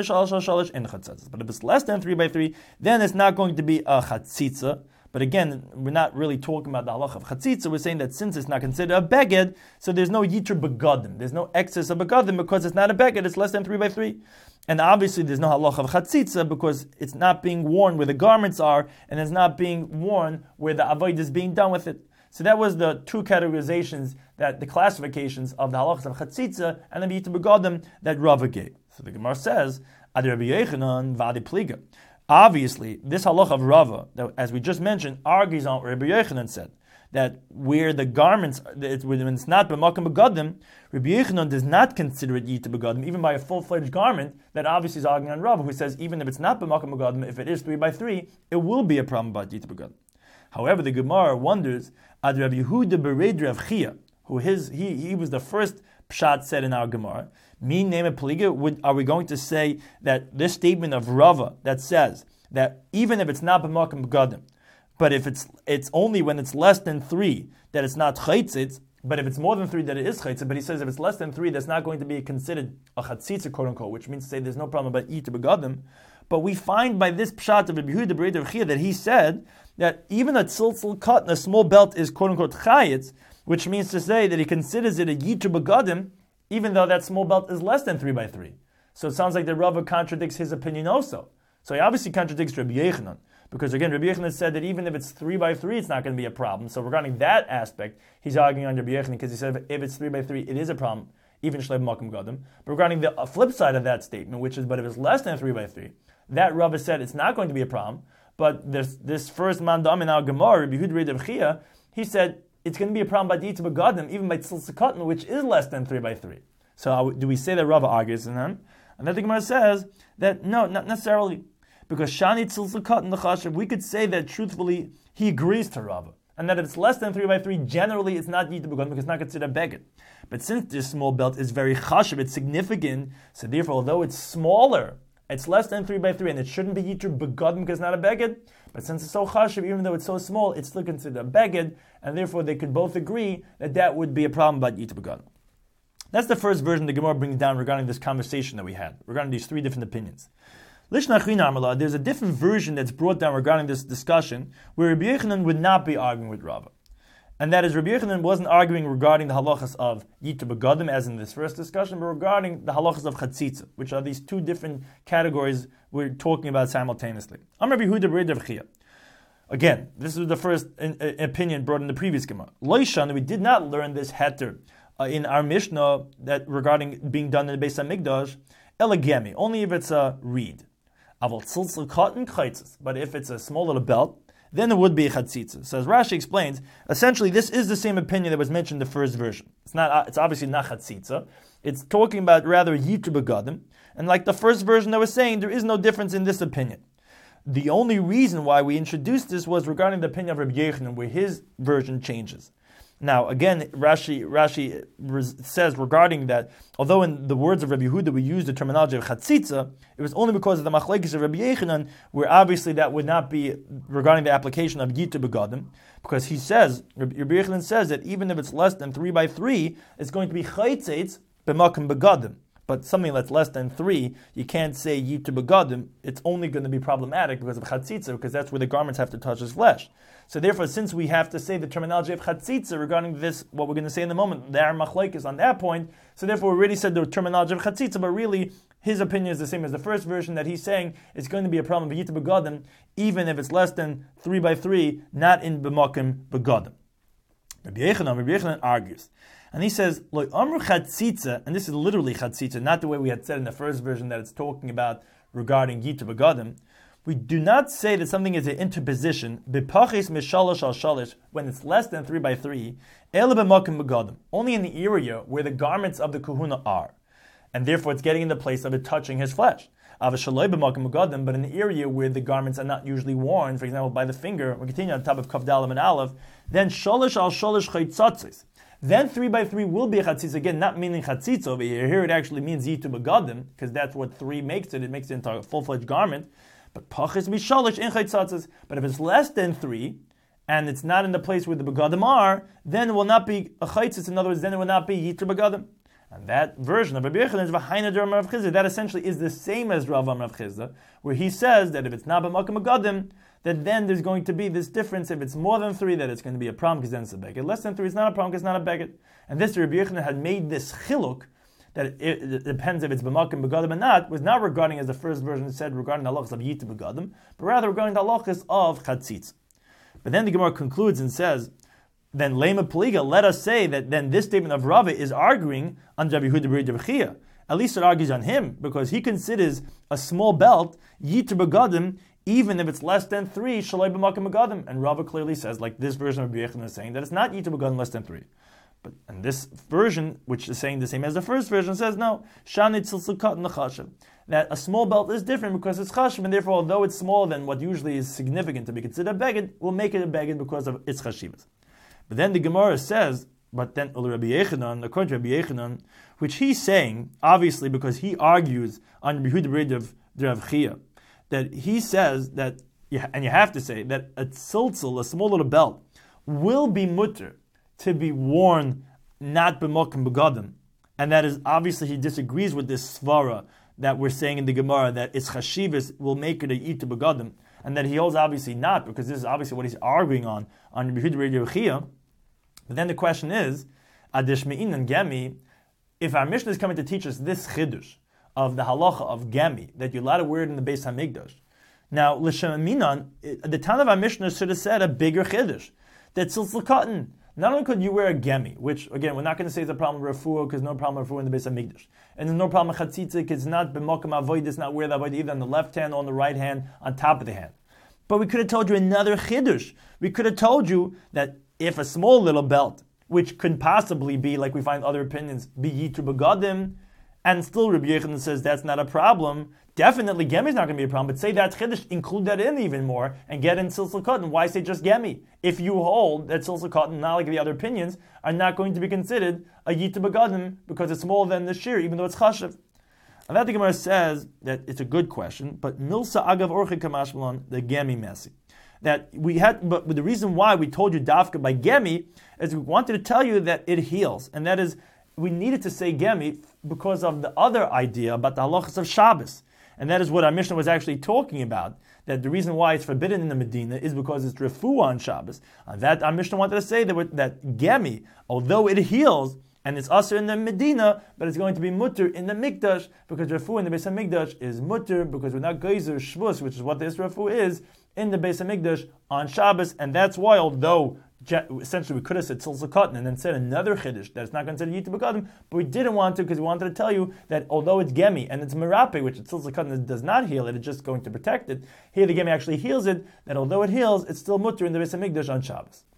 it's less than three by three, then it's not going to be a chatzitza. But again, we're not really talking about the halacha of chatzitza. We're saying that since it's not considered a beged, so there's no yitur begadim. There's no excess of begadim because it's not a beged. It's less than three by three. And obviously there's no halacha of chatzitza because it's not being worn where the garments are, and it's not being worn where the avoid is being done with it. So that was the two categorizations, that the classifications of the halachas of chatzitza and the yitur begadim that Rava gave. So the Gemara says, Ad Rabbi Yochanan v'adi pliga. Obviously, this halacha of Rava, that, as we just mentioned, argues on what Rabbi Yochanan said, that where the garments, when it's not b'makom begadim, Rabbi Yochanan does not consider it yitur begadim, even by a full-fledged garment. That obviously is arguing on Rava, who says even if it's not b'makom begadim, if it is three by three, it will be a problem about yitur begadim. However, the Gemara wonders, Ad Rabbi Yehuda bered Rav Chia, who his he he was the first pshat said in our Gemara. Me name a peliga. Would are we going to say that this statement of Rava that says that even if it's not b'makom begadim, but if it's it's only when it's less than three that it's not chaytzitz, but if it's more than three that it is chaytzitz. But he says if it's less than three, that's not going to be considered a chatzitza, quote unquote, which means to say there's no problem about yitur begadim. But we find by this pshat of Rabbi Yehuda bered Rav Chia that he said that even a tziltzil cut in a small belt is quote unquote chayitz, which means to say that he considers it a yitur begadim, even though that small belt is less than three by three. So it sounds like the Rava contradicts his opinion also. So he obviously contradicts Rabbi Yochanan, because again, Rabbi Yochanan said that even if it's three by three, it's not going to be a problem. So regarding that aspect, he's arguing on Rabbi Yochanan because he said if it's three by three, it is a problem, even shlei b'makom begadim. But regarding the flip side of that statement, which is, but if it's less than three by three, that Rava said it's not going to be a problem. But this this first man dam in our Gemara, Rabbi Yehuda bered Rav Chia, he said it's going to be a problem by yitur begadim, even by tziltzil cotton, which is less than three by three. So do we say that Rava argues in him? And then the Gemara says that no, not necessarily, because Shani Tzilzul Katan L'Chashav, we could say that truthfully he agrees to Rava, and that if it's less than three by three, generally it's not Yita Begadim because it's not considered a beged. But since this small belt is very chashav, it's significant, so therefore, although it's smaller, it's less than three by three, and it shouldn't be Yita Begadim because it's not a beged. But since it's so chashav, even though it's so small, it's still considered a beged, and therefore they could both agree that that would be a problem about Yita Begadim. That's the first version the Gemara brings down regarding this conversation that we had, regarding these three different opinions. Lishna Achrina Amala, there's a different version that's brought down regarding this discussion, where Rabbi Yochanan would not be arguing with Rava. And that is, Rabbi Yochanan wasn't arguing regarding the halachas of Yita Begadim, as in this first discussion, but regarding the halachas of Chatzitza, which are these two different categories we're talking about simultaneously. Amar Rabbi Yehuda b'Rei Rav Chiya. Again, this is the first in, in, opinion brought in the previous Gemara. Loishan, we did not learn this heter uh, in our Mishnah that regarding being done in the Beis Hamikdash, Elagemi, only if it's a reed. Aval tzilzul katan chaitzes, but if it's a small little belt, then it would be a chatzitza. So as Rashi explains, essentially this is the same opinion that was mentioned in the first version. It's not. It's obviously not chatzitza. It's talking about rather Yita Begadim, and like the first version that was saying, there is no difference in this opinion. The only reason why we introduced this was regarding the opinion of Rabbi Yochanan, where his version changes. Now, again, Rashi Rashi says regarding that, although in the words of Rabbi Yehuda we use the terminology of chatzitza, it was only because of the machlekes of Rabbi Yochanan, where obviously that would not be regarding the application of Yita Begadim, because he says, Rabbi Yochanan says that even if it's less than three by three, it's going to be chaitzitz b'makom begadim. But something that's less than three, you can't say Yita Begadim. It's only going to be problematic because of chatzitza, because that's where the garments have to touch his flesh. So therefore, since we have to say the terminology of chatzitza regarding this, what we're going to say in the moment, there are machlekes on that point. So therefore, we already said the terminology of chatzitza, but really, his opinion is the same as the first version, that he's saying it's going to be a problem of Yita Begadim, even if it's less than three by three, not in b'makom begadim. Rabbi Yochanan, Rabbi Yochanan argues. And he says, Lo amru chatzitza, and this is literally chatzitza, not the way we had said in the first version that it's talking about regarding Yita Begadim. We do not say that something is an interposition, b'pachis mishalosh al shalish, when it's less than three by three, ele b'makom begadim, only in the area where the garments of the kahuna are. And therefore it's getting in the place of it touching his flesh. Avashaloi b'makom begadim, but in the area where the garments are not usually worn, for example, by the finger, we continue on top of Kaf Dalam and Aleph, then shalish al shalish chaytzatzis. Then three by three will be a chatzitz, again, not meaning chatzitz over here. Here it actually means Yita Begadim, because that's what three makes it. It makes it into a full-fledged garment. But pachis mishalish in chaytzatzes. But if it's less than three, and it's not in the place where the Begadim are, then it will not be a chaytzitz. In other words, then it will not be Yita Begadim. And that version of Rabbi Yochanan is v'haina d'Rav Rav Chizda. That essentially is the same as Rav Rav Chizda, where he says that if it's not b'makom begadim, that then there's going to be this difference. If it's more than three, that it's going to be a problem because then it's a beged. Less than three is not a problem because it's not a beged. And this Rabbi Yochanan had made this chiluk, that it, it, it depends if it's b'makom begadim or not, was not regarding, as the first version said, regarding the halachas of Yita Begadim, but rather regarding the halachas of chatzitz. But then the Gemara concludes and says, then Lema Peliga, let us say that then this statement of Rava is arguing on Rabbi Yehuda b'Rei Rav Chiya. At least it argues on him, because he considers a small belt Yita Begadim, even if it's less than three, Shalai b'makom begadim. And Rava clearly says, like this version of Rabbi Yochanan is saying, that it's not Yita Begadim less than three. But and this version, which is saying the same as the first version, says no, Shani tzilzul katan l'chashav. That a small belt is different because it's chashav, and therefore, although it's smaller than what usually is significant to be considered a beged, we'll make it a beged because of its chashivas. But then the Gemara says, but then Rabbi Yochanan, according to Rabbi Yochanan, which he's saying, obviously because he argues on Rabbi Yehuda b'Rei Rav Chiya, that he says that, and you have to say, that a tzilzul, a small little belt, will be mutter to be worn not b'makom begadim. And that is, obviously he disagrees with this svara that we're saying in the Gemara, that its chashivas will make it a Yita Begadim, and that he holds obviously not, because this is obviously what he's arguing on, on Rabbi Yehuda b'Rei Rav Chiya. But then the question is, Adish Me'in and Gemi, if our Mishnah is coming to teach us this chidush of the halacha of Gemi, that you're allowed to wear it in the Beis Hamikdash. Now, L'Shem Minan, the town of our Mishnah should have said a bigger chidush, that tzilzul katan. Not only could you wear a Gemi, which, again, we're not going to say is a problem with refuah, because no problem with refuah in the Beis Hamikdash. And there's no problem with chatzitza, because it's not b'makom avoid, it's not wear the avoid either on the left hand or on the right hand, on top of the hand. But we could have told you another chidush. We could have told you that if a small little belt, which could possibly be, like we find other opinions, be Yita Begadim, and still Rabbi Yochanan says that's not a problem, definitely Gemi is not going to be a problem, but say that Chiddush, include that in even more, and get in Silsel Cotton. Why say just Gemi? If you hold that Silsel Cotton, not like the other opinions, are not going to be considered a Yita Begadim because it's smaller than the Shir, even though it's Chashav. And that the Gemara says that it's a good question, but Milsa Agav Orche Kamashmalon, the Gemi Messi. That we had, but the reason why we told you Dafka by Gemi is we wanted to tell you that it heals, and that is, we needed to say Gemi because of the other idea about the halachas of Shabbos. And that is what our Mishnah was actually talking about, that the reason why it's forbidden in the Medina is because it's refuah on Shabbos. And that our Mishnah wanted to say that, that Gemi, although it heals, and it's usher in the Medina, but it's going to be mutter in the Mikdash, because refuah in the Beis HaMikdash is mutter, because we're not geyser shvus, which is what this refuah is, in the Beis HaMikdash on Shabbos, and that's why, although essentially we could have said Silsel Cotton and then said another Chiddush that it's not considered Yita Begadim, but we didn't want to because we wanted to tell you that although it's Gemi and it's Merape, which Silsel Cotton does not heal it, it's just going to protect it, here the Gemi actually heals it, that although it heals, it's still mutter in the Beis HaMikdash on Shabbos.